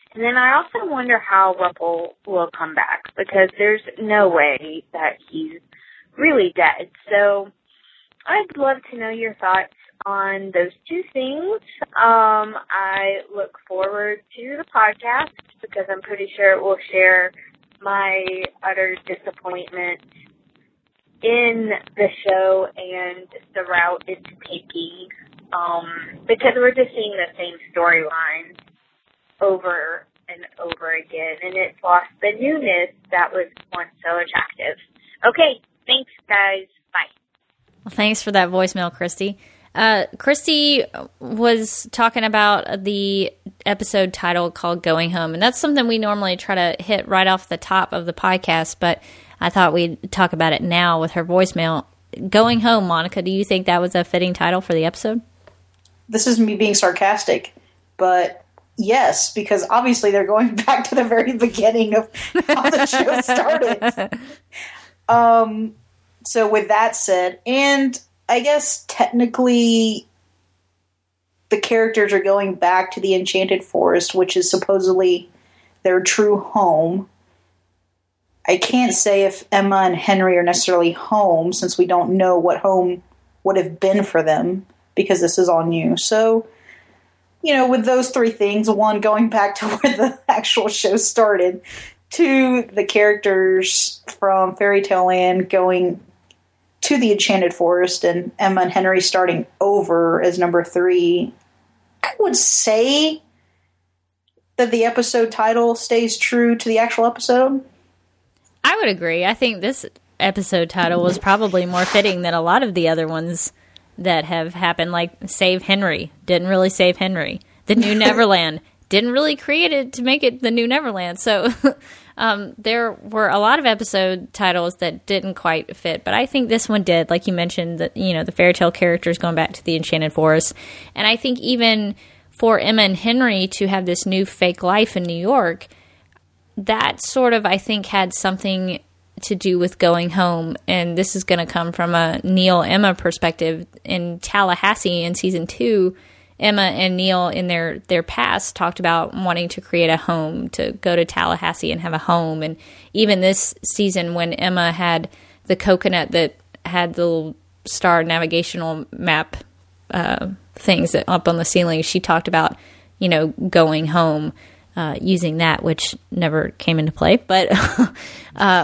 And then I also wonder how Ruppel will come back, because there's no way that he's really dead. So I'd love to know your thoughts on those two things. Um, I look forward to the podcast, because I'm pretty sure it will share my utter disappointment in the show and the route it's taking, um, because we're just seeing the same storyline over and over again, and it's lost the newness that was once so attractive. Okay, thanks, guys. Bye.
Well, thanks for that voicemail, Christy. Uh, Christy was talking about the episode title called Going Home, and that's something we normally try to hit right off the top of the podcast, but I thought we'd talk about it now with her voicemail. Going Home, Monica, do you think that was a fitting title for the episode?
This is me being sarcastic, but yes, because obviously they're going back to the very beginning of how the show started. Um, so with that said, and I guess technically the characters are going back to the Enchanted Forest, which is supposedly their true home. I can't say if Emma and Henry are necessarily home, since we don't know what home would have been for them, because this is all new. So, you know, with those three things, one, going back to where the actual show started, two, the characters from Fairy Tale Land going to the Enchanted Forest, and Emma and Henry starting over as number three, I would say that the episode title stays true to the actual episode.
I would agree. I think this episode title was probably more fitting than a lot of the other ones that have happened, like Save Henry. Didn't really save Henry. The New Neverland. Didn't really create it to make it the New Neverland. So um, there were a lot of episode titles that didn't quite fit, but I think this one did. Like you mentioned, that, you know, the fairy tale characters going back to the Enchanted Forest. And I think even for Emma and Henry to have this new fake life in New York, that sort of, I think, had something to do with going home. And this is going to come from a Neil Emma perspective. In Tallahassee in season two, Emma and Neil in their, their past talked about wanting to create a home, to go to Tallahassee and have a home. And even this season, when Emma had the coconut that had the little star navigational map uh, things that up on the ceiling, she talked about, you know, going home. Uh, using that, which never came into play, but, uh,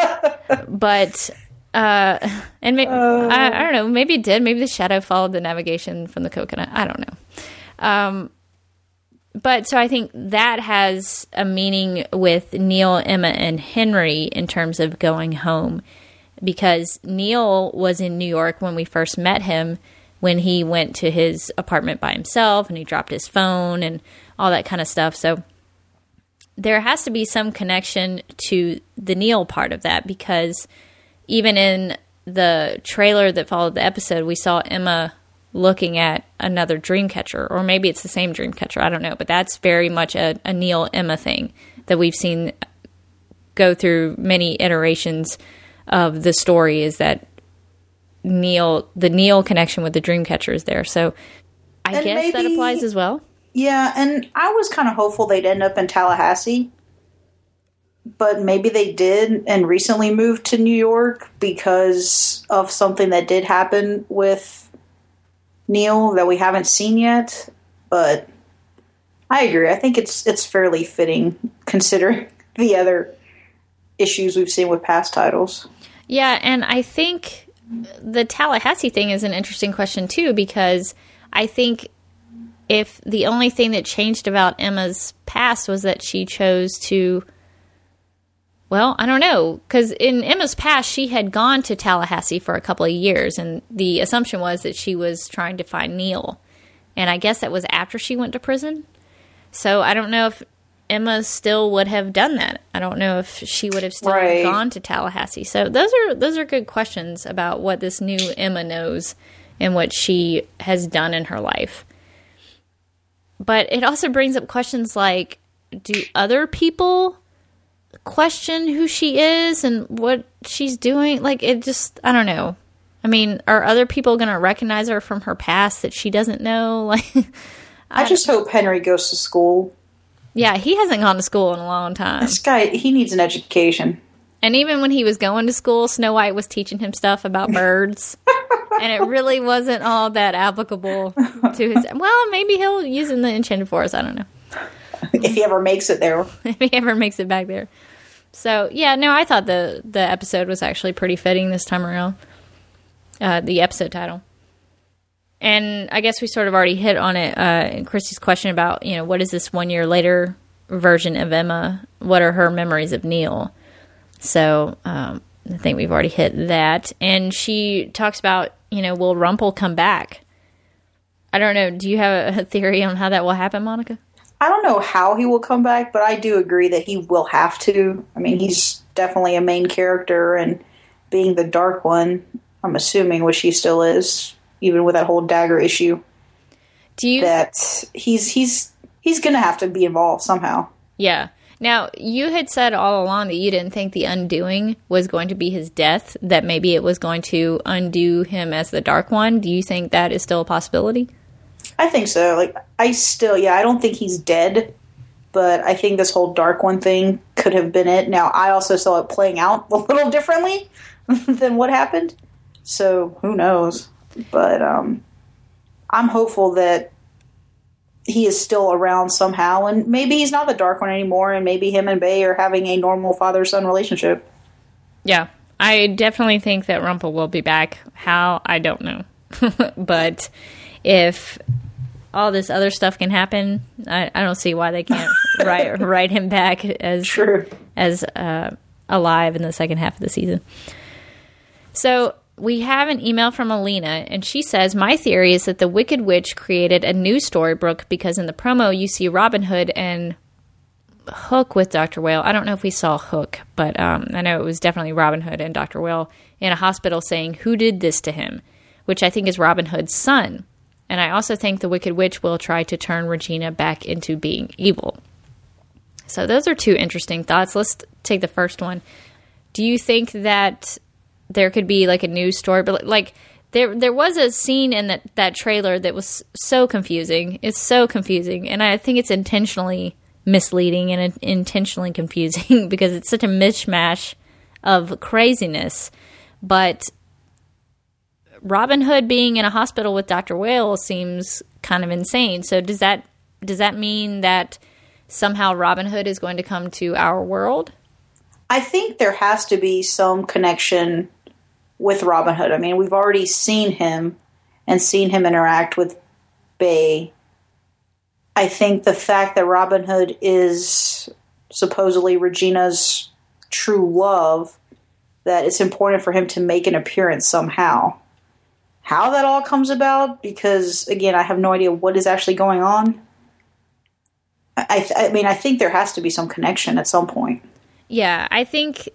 but, uh, and maybe, uh, I, I don't know, maybe it did. Maybe the shadow followed the navigation from the coconut. I don't know. Um, but so I think that has a meaning with Neil, Emma, and Henry in terms of going home, because Neil was in New York when we first met him, when he went to his apartment by himself and he dropped his phone and all that kind of stuff. So there has to be some connection to the Neil part of that, because even in the trailer that followed the episode, we saw Emma looking at another dream catcher, or maybe it's the same dream catcher. I don't know, but that's very much a, a Neil Emma thing that we've seen go through many iterations of the story, is that Neil, the Neil connection with the dream catcher is there. So I
and
guess
maybe,
that applies as well.
Yeah, and I was kind of hopeful they'd end up in Tallahassee, but maybe they did and recently moved to New York because of something that did happen with Neil that we haven't seen yet. But I agree. I think it's it's fairly fitting considering the other issues we've seen with past titles.
Yeah, and I think the Tallahassee thing is an interesting question too, because I think if the only thing that changed about Emma's past was that she chose to, well, I don't know, because in Emma's past, she had gone to Tallahassee for a couple of years, and the assumption was that she was trying to find Neil. And I guess that was after she went to prison. So I don't know if Emma still would have done that. I don't know if she would have still
right.
gone to Tallahassee. So those are those are good questions about what this new Emma knows and what she has done in her life. But it also brings up questions like, do other people question who she is and what she's doing? Like, it just, I don't know. I mean, are other people going to recognize her from her past that she doesn't know? Like,
I, I just hope Henry goes to school.
Yeah, he hasn't gone to school in a long time.
This guy, he needs an education.
And even when he was going to school, Snow White was teaching him stuff about birds. And it really wasn't all that applicable to his... Well, maybe he'll use it in the Enchanted Forest. I don't know.
If he ever makes it there.
If he ever makes it back there. So, yeah, no, I thought the, the episode was actually pretty fitting this time around. Uh, the episode title. And I guess we sort of already hit on it uh, in Christy's question about, you know, what is this one year later version of Emma? What are her memories of Neil? So um, I think we've already hit that. And she talks about, you know, will Rumple come back? I don't know. Do you have a theory on how that will happen, Monica?
I don't know how he will come back, but I do agree that he will have to. I mean, he's definitely a main character, and being the Dark One, I'm assuming, which he still is, even with that whole dagger issue.
Do you
that he's he's he's gonna have to be involved somehow?
Yeah. Now, you had said all along that you didn't think the undoing was going to be his death, that maybe it was going to undo him as the Dark One. Do you think that is still a possibility?
I think so. Like, I still, yeah, I don't think he's dead, but I think this whole Dark One thing could have been it. Now, I also saw it playing out a little differently than what happened, so who knows? But um, I'm hopeful that he is still around somehow, and maybe he's not the Dark One anymore, and maybe him and Bay are having a normal father-son relationship.
Yeah, I definitely think that Rumple will be back. How? I don't know. But if all this other stuff can happen, I, I don't see why they can't write, write him back as,
True.
as uh, alive in the second half of the season. So we have an email from Alina, and she says, my theory is that the Wicked Witch created a new Storybrooke because in the promo you see Robin Hood and Hook with Doctor Whale. I don't know if we saw Hook, but um, I know it was definitely Robin Hood and Doctor Whale in a hospital saying, who did this to him? Which I think is Robin Hood's son. And I also think the Wicked Witch will try to turn Regina back into being evil. So those are two interesting thoughts. Let's take the first one. Do you think that there could be like a news story, but like there there was a scene in that, that trailer that was so confusing. It's so confusing, and I think it's intentionally misleading and intentionally confusing because it's such a mishmash of craziness. But Robin Hood being in a hospital with Doctor Whale seems kind of insane. So does that does that mean that somehow Robin Hood is going to come to our world?
I think there has to be some connection with Robin Hood. I mean, we've already seen him and seen him interact with Bay. I think the fact that Robin Hood is supposedly Regina's true love, that it's important for him to make an appearance somehow. How that all comes about, because, again, I have no idea what is actually going on. I, th- I mean, I think there has to be some connection at some point.
Yeah, I think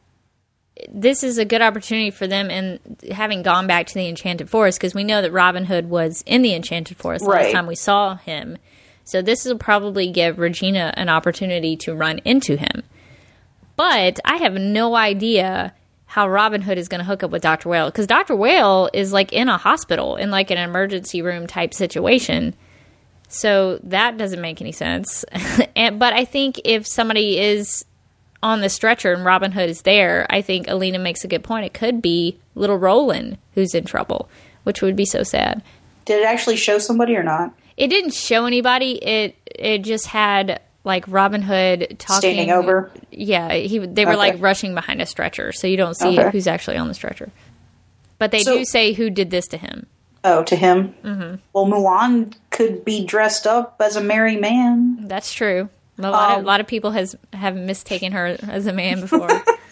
this is a good opportunity for them in having gone back to the Enchanted Forest, because we know that Robin Hood was in the Enchanted Forest
right.
last time we saw him. So this will probably give Regina an opportunity to run into him. But I have no idea how Robin Hood is going to hook up with Doctor Whale, because Doctor Whale is like in a hospital, in like an emergency room type situation. So that doesn't make any sense. and, but I think if somebody is on the stretcher and Robin Hood is there, I think Alina makes a good point. It could be little Roland who's in trouble, which would be so sad.
Did it actually show somebody or not?
It didn't show anybody. It it just had like Robin Hood talking.
Standing over?
Yeah, he they were
okay.
like rushing behind a stretcher, so you don't see
okay.
who's actually on the stretcher. But they
so,
do say who did this to him.
Oh, to him?
Mm-hmm.
Well, Mulan could be dressed up as a merry man.
That's true. A lot, um, of, a lot of people has have mistaken her as a man before.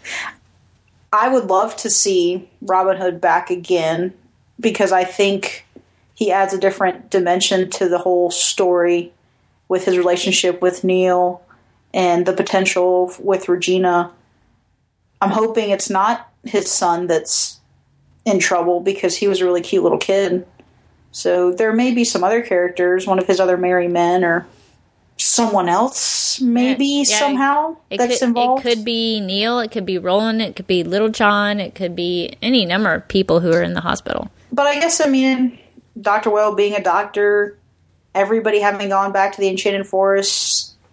I would love to see Robin Hood back again, because I think he adds a different dimension to the whole story with his relationship with Neil and the potential with Regina. I'm hoping it's not his son that's in trouble, because he was a really cute little kid. So there may be some other characters, one of his other merry men, or someone else, maybe, yeah, yeah, somehow,
it
that's
could,
involved.
It could be Neil, it could be Roland, it could be Little John, it could be any number of people who are in the hospital.
But I guess, I mean, Doctor Whale being a doctor, everybody having gone back to the Enchanted Forest,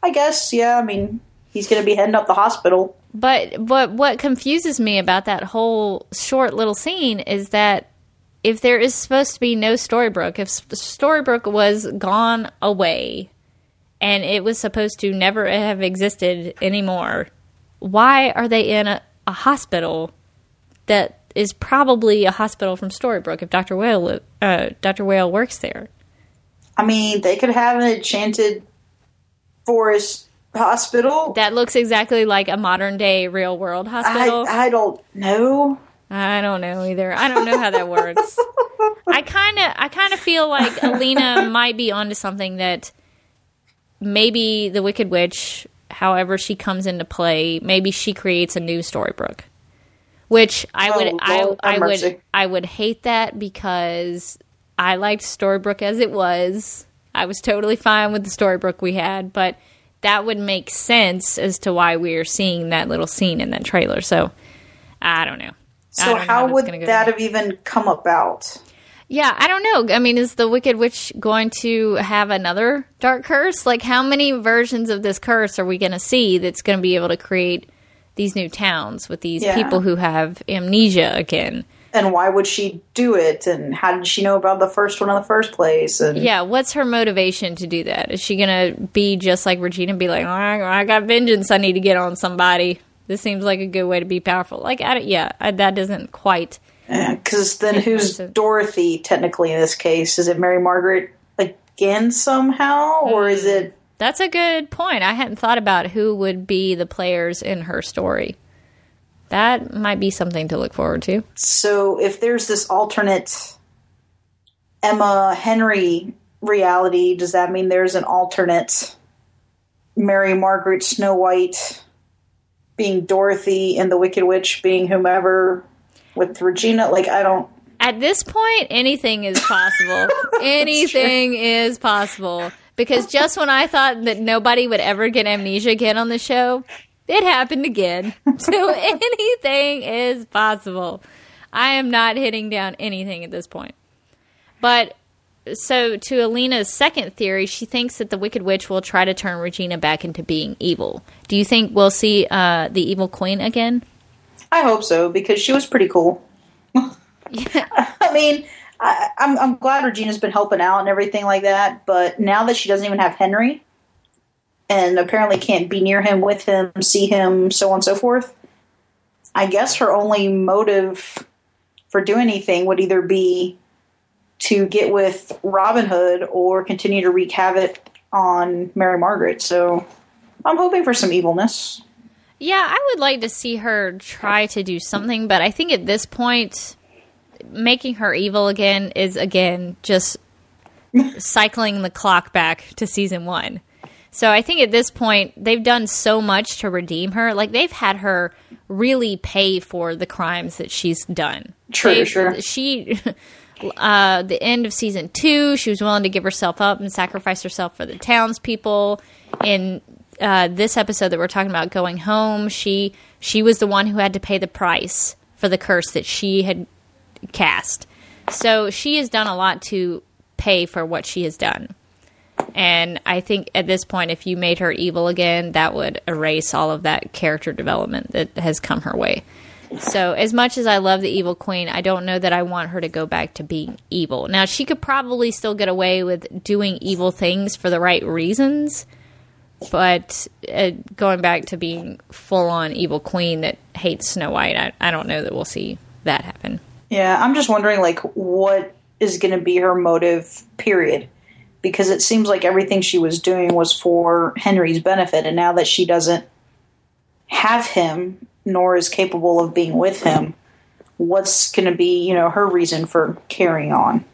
I guess, yeah. I mean, he's going to be heading up the hospital.
But but what confuses me about that whole short little scene is that if there is supposed to be no Storybrooke, if Storybrooke was gone away and it was supposed to never have existed anymore, why are they in a, a hospital that is probably a hospital from Storybrooke if Doctor Whale uh, Doctor Whale works there?
I mean, they could have an enchanted forest hospital.
That looks exactly like a modern day real world hospital.
I, I don't know.
I don't know either. I don't know how that works. I kind of I kind of feel like Alina might be onto something, that maybe the Wicked Witch, however she comes into play, maybe she creates a new Storybrooke. Which I would
oh,
I,
Lord,
I
mercy.
would I would hate that, because I liked Storybrooke as it was. I was totally fine with the Storybrooke we had, but that would make sense as to why we are seeing that little scene in that trailer. So, I don't know.
So
don't know
how,
how
would
go
that
down.
have even come about?
Yeah, I don't know. I mean, is the Wicked Witch going to have another dark curse? Like, how many versions of this curse are we going to see that's going to be able to create these new towns with these
Yeah.
people who have amnesia again?
And why would she do it? And how did she know about the first one in the first place? And
Yeah, what's her motivation to do that? Is she going to be just like Regina and be like, oh, I got vengeance I need to get on somebody? This seems like a good way to be powerful. Like, I, yeah, I, that doesn't quite...
Because then who's Dorothy, technically, in this case? Is it Mary Margaret again somehow? Or is it...
That's a good point. I hadn't thought about who would be the players in her story. That might be something to look forward to.
So if there's this alternate Emma Henry reality, does that mean there's an alternate Mary Margaret Snow White being Dorothy and the Wicked Witch being whomever with Regina? Like, I don't...
At this point, anything is possible. Anything is possible. Because just when I thought that nobody would ever get amnesia again on the show, it happened again. So anything is possible. I am not hitting down anything at this point. But, so to Alina's second theory, she thinks that the Wicked Witch will try to turn Regina back into being evil. Do you think we'll see uh, the Evil Queen again?
I hope so, because she was pretty cool.
Yeah.
I mean, I, I'm, I'm glad Regina's been helping out and everything like that, but now that she doesn't even have Henry, and apparently can't be near him, with him, see him, so on and so forth, I guess her only motive for doing anything would either be to get with Robin Hood or continue to wreak havoc on Mary Margaret. So I'm hoping for some evilness.
Yeah, I would like to see her try to do something, but I think at this point, making her evil again is, again, just cycling the clock back to season one. So I think at this point, they've done so much to redeem her. Like, they've had her really pay for the crimes that she's done.
True,
They've-
sure.
She, uh, the end of season two, she was willing to give herself up and sacrifice herself for the townspeople. In uh, this episode that we're talking about, Going Home, she she was the one who had to pay the price for the curse that she had cast. So she has done a lot to pay for what she has done. And I think at this point, if you made her evil again, that would erase all of that character development that has come her way. So as much as I love the Evil Queen, I don't know that I want her to go back to being evil. Now, she could probably still get away with doing evil things for the right reasons, but uh, going back to being full-on Evil Queen that hates Snow White, I, I don't know that we'll see that happen.
Yeah, I'm just wondering, like, what is going to be her motive, period. Because it seems like everything she was doing was for Henry's benefit, and now that she doesn't have him, nor is capable of being with him, what's going to be, you know, her reason for carrying on?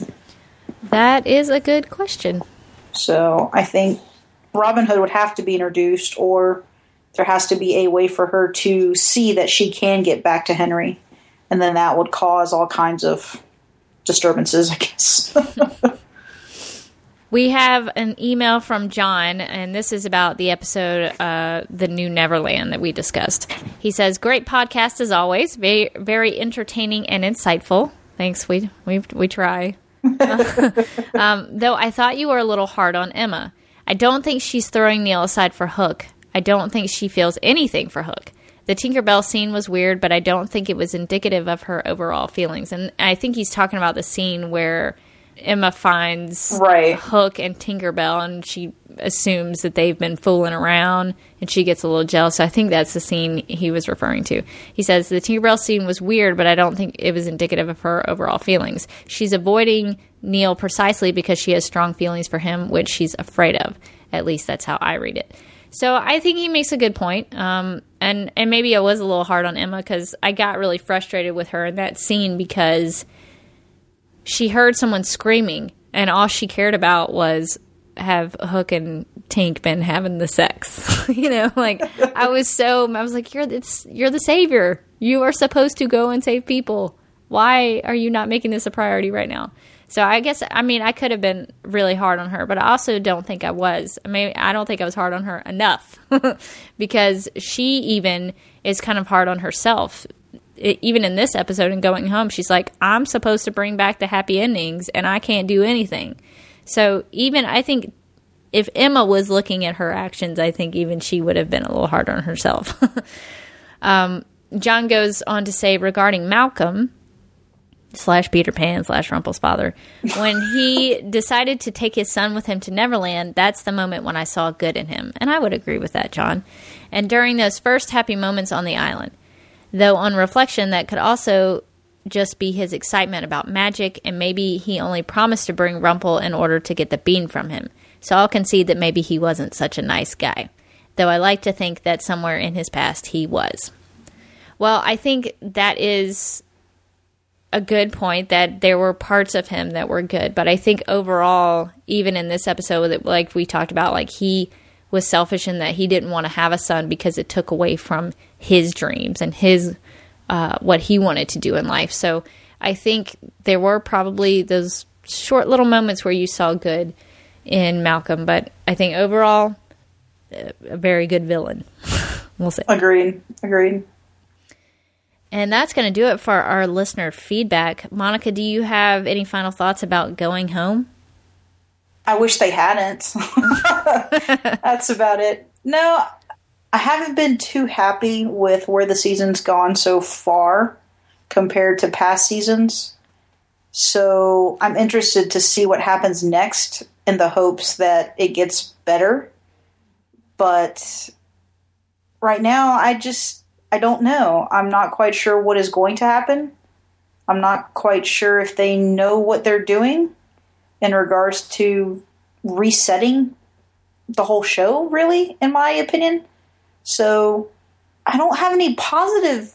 That is a good question.
So I think Robin Hood would have to be introduced, or there has to be a way for her to see that she can get back to Henry, and then that would cause all kinds of disturbances, I guess.
We have an email from John, and this is about the episode, uh, The New Neverland, that we discussed. He says, great podcast as always, very, very entertaining and insightful. Thanks, we we we try. um, though I thought you were a little hard on Emma. I don't think she's throwing Neil aside for Hook. I don't think she feels anything for Hook. The Tinkerbell scene was weird, but I don't think it was indicative of her overall feelings. And I think he's talking about the scene where Emma finds
right.
Hook and Tinkerbell, and she assumes that they've been fooling around, and she gets a little jealous. So I think that's the scene he was referring to. He says, the Tinkerbell scene was weird, but I don't think it was indicative of her overall feelings. She's avoiding Neil precisely because she has strong feelings for him, which she's afraid of. At least that's how I read it. So I think he makes a good point. Um, and, and maybe I was a little hard on Emma because I got really frustrated with her in that scene because she heard someone screaming and all she cared about was have Hook and Tink been having the sex. You know, like I was so, I was like, you're the, you're the savior. You are supposed to go and save people. Why are you not making this a priority right now? So I guess, I mean, I could have been really hard on her, but I also don't think I was. I mean, I don't think I was hard on her enough because she even is kind of hard on herself. It, even in this episode and Going Home, she's like, I'm supposed to bring back the happy endings and I can't do anything. So even, I think if Emma was looking at her actions, I think even she would have been a little hard on herself. um, John goes on to say regarding Malcolm, slash Peter Pan slash Rumple's father, when he decided to take his son with him to Neverland, that's the moment when I saw good in him. And I would agree with that, John. And during those first happy moments on the island, though on reflection, that could also just be his excitement about magic, and maybe he only promised to bring Rumple in order to get the bean from him. So I'll concede that maybe he wasn't such a nice guy, though I like to think that somewhere in his past he was. Well, I think that is a good point, that there were parts of him that were good, but I think overall, even in this episode, like we talked about, like he was selfish in that he didn't want to have a son because it took away from his dreams and his uh, what he wanted to do in life. So I think there were probably those short little moments where you saw good in Malcolm, but I think overall, a very good villain. We'll see.
Agreed. Agreed.
And that's going to do it for our listener feedback. Monica, do you have any final thoughts about Going Home?
I wish they hadn't. That's about it. No, I haven't been too happy with where the season's gone so far compared to past seasons. So I'm interested to see what happens next in the hopes that it gets better. But right now, I just... I don't know. I'm not quite sure what is going to happen. I'm not quite sure if they know what they're doing in regards to resetting the whole show, really, in my opinion. So I don't have any positive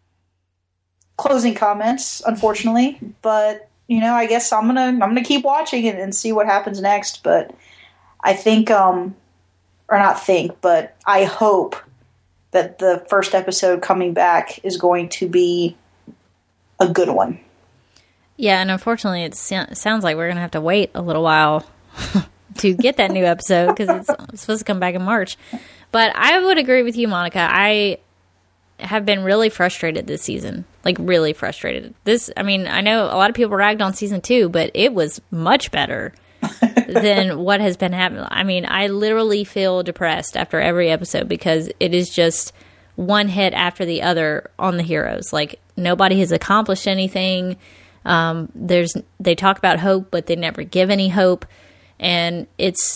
closing comments, unfortunately. But, you know, I guess I'm gonna I'm gonna keep watching and, and see what happens next. But I think, um, or not think, but I hope that the first episode coming back is going to be a good one.
Yeah, and unfortunately, it so- sounds like we're going to have to wait a little while to get that new episode because it's supposed to come back in March. But I would agree with you, Monica. I have been really frustrated this season. Like, really frustrated. This, I mean, I know a lot of people ragged on season two, but it was much better than what has been happening. I mean, I literally feel depressed after every episode because it is just one hit after the other on the heroes. Like, nobody has accomplished anything. Um, there's they talk about hope, but they never give any hope, and it's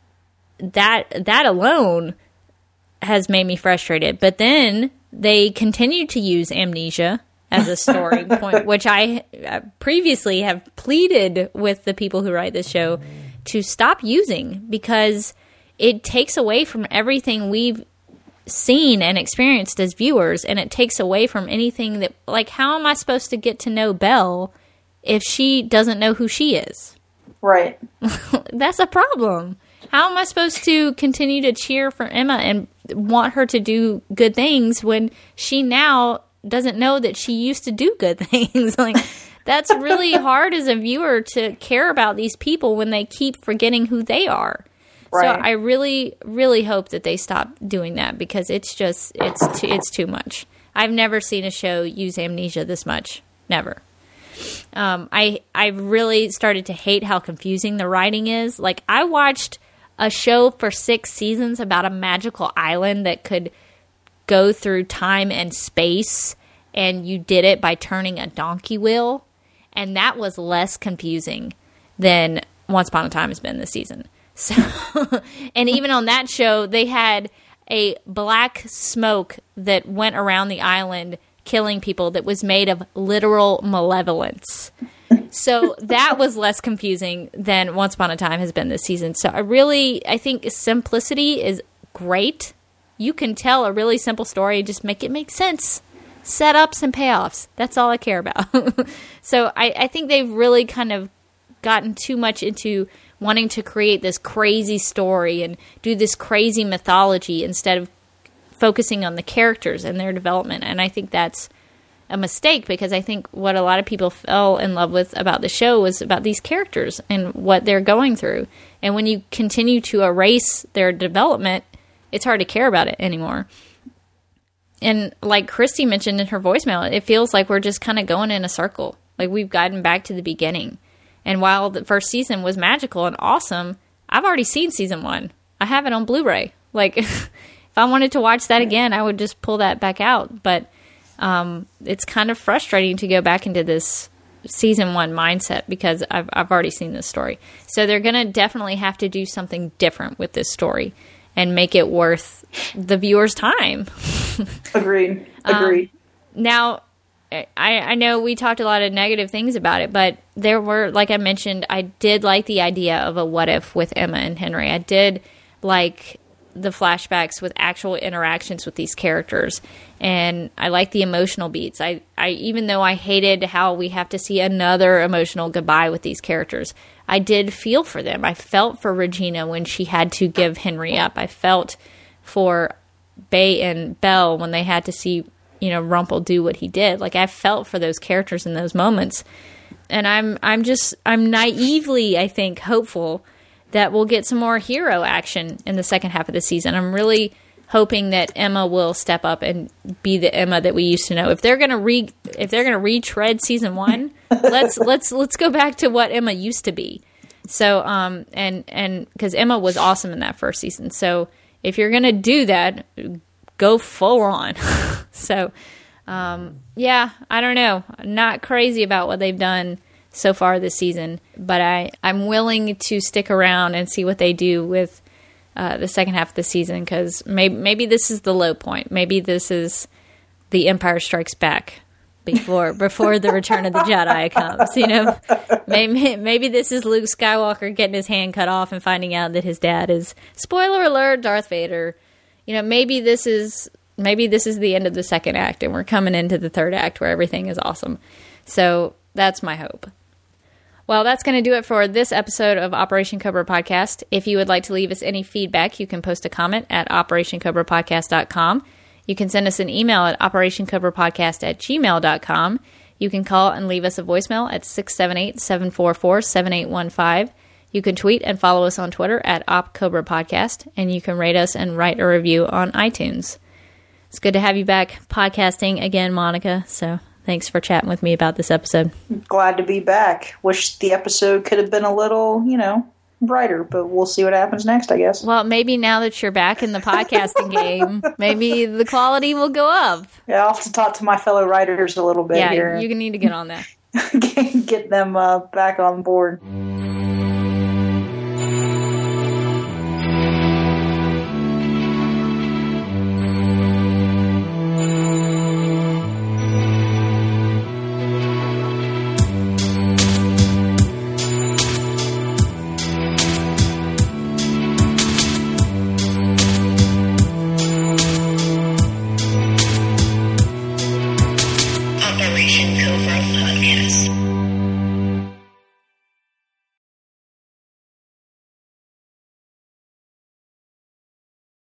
that that alone has made me frustrated. But then they continue to use amnesia as a story point, which I previously have pleaded with the people who write this show to stop using because it takes away from everything we've seen and experienced as viewers, and it takes away from anything that, like, how am I supposed to get to know Belle if she doesn't know who she is?
Right.
That's a problem. How am I supposed to continue to cheer for Emma and want her to do good things when she now doesn't know that she used to do good things? Like, that's really hard as a viewer to care about these people when they keep forgetting who they are. Right. So I really, really hope that they stop doing that because it's just, it's too, it's too much. I've never seen a show use amnesia this much. Never. Um, I, I really started to hate how confusing the writing is. Like, I watched a show for six seasons about a magical island that could go through time and space, and you did it by turning a donkey wheel, and that was less confusing than Once Upon a Time has been this season. So, and even on that show, they had a black smoke that went around the island killing people that was made of literal malevolence. So that was less confusing than Once Upon a Time has been this season. So I really, I think simplicity is great. You can tell a really simple story, just make it make sense. Setups and payoffs. That's all I care about. So I, I think they've really kind of gotten too much into wanting to create this crazy story and do this crazy mythology instead of focusing on the characters and their development. And I think that's a mistake, because I think what a lot of people fell in love with about the show was about these characters and what they're going through. And when you continue to erase their development, it's hard to care about it anymore. And like Christy mentioned in her voicemail, it feels like we're just kind of going in a circle. Like we've gotten back to the beginning. And while the first season was magical and awesome, I've already seen season one. I have it on Blu-ray. Like if I wanted to watch that again, I would just pull that back out. But um, it's kind of frustrating to go back into this season one mindset because I've, I've already seen this story. So they're going to definitely have to do something different with this story and make it worth the viewer's time.
Agreed. Agreed.
Um, now, I, I know we talked a lot of negative things about it, but there were, like I mentioned, I did like the idea of a what if with Emma and Henry. I did like the flashbacks with actual interactions with these characters, and I like the emotional beats. I, I even though I hated how we have to see another emotional goodbye with these characters, I did feel for them. I felt for Regina when she had to give Henry up. I felt for Bay and Belle when they had to see, you know, Rumpel do what he did. Like, I felt for those characters in those moments. And I'm I'm just, I'm naively, I think, hopeful that we'll get some more hero action in the second half of the season. I'm really hoping that Emma will step up and be the Emma that we used to know. If they're gonna re if they're gonna retread season one, let's let's let's go back to what Emma used to be. So um and and because Emma was awesome in that first season. So if you're gonna do that, go full on. So um yeah, I don't know. Not crazy about what they've done so far this season, but I, I'm willing to stick around and see what they do with uh, the second half of the season, because maybe, maybe this is the low point. Maybe this is the Empire Strikes Back before before the Return of the Jedi comes. You know, maybe, maybe this is Luke Skywalker getting his hand cut off and finding out that his dad is, spoiler alert, Darth Vader. You know, maybe this is maybe this is the end of the second act, and we're coming into the third act where everything is awesome. So that's my hope. Well, that's going to do it for this episode of Operation Cobra Podcast. If you would like to leave us any feedback, you can post a comment at operation cobra podcast dot com. You can send us an email at operation cobra podcast at gmail dot com. You can call and leave us a voicemail at six seven eight, seven four four, seven eight one five. You can tweet and follow us on Twitter at Op Cobra Podcast, and you can rate us and write a review on iTunes. It's good to have you back podcasting again, Monica, so thanks for chatting with me about this episode.
Glad to be back. Wish the episode could have been a little, you know, brighter, but we'll see what happens next, I guess.
Well, maybe now that you're back in the podcasting game, maybe the quality will go up.
Yeah, I'll have to talk to my fellow writers a little bit
yeah,
here.
Yeah, you need to get on that.
Get them uh, back on board.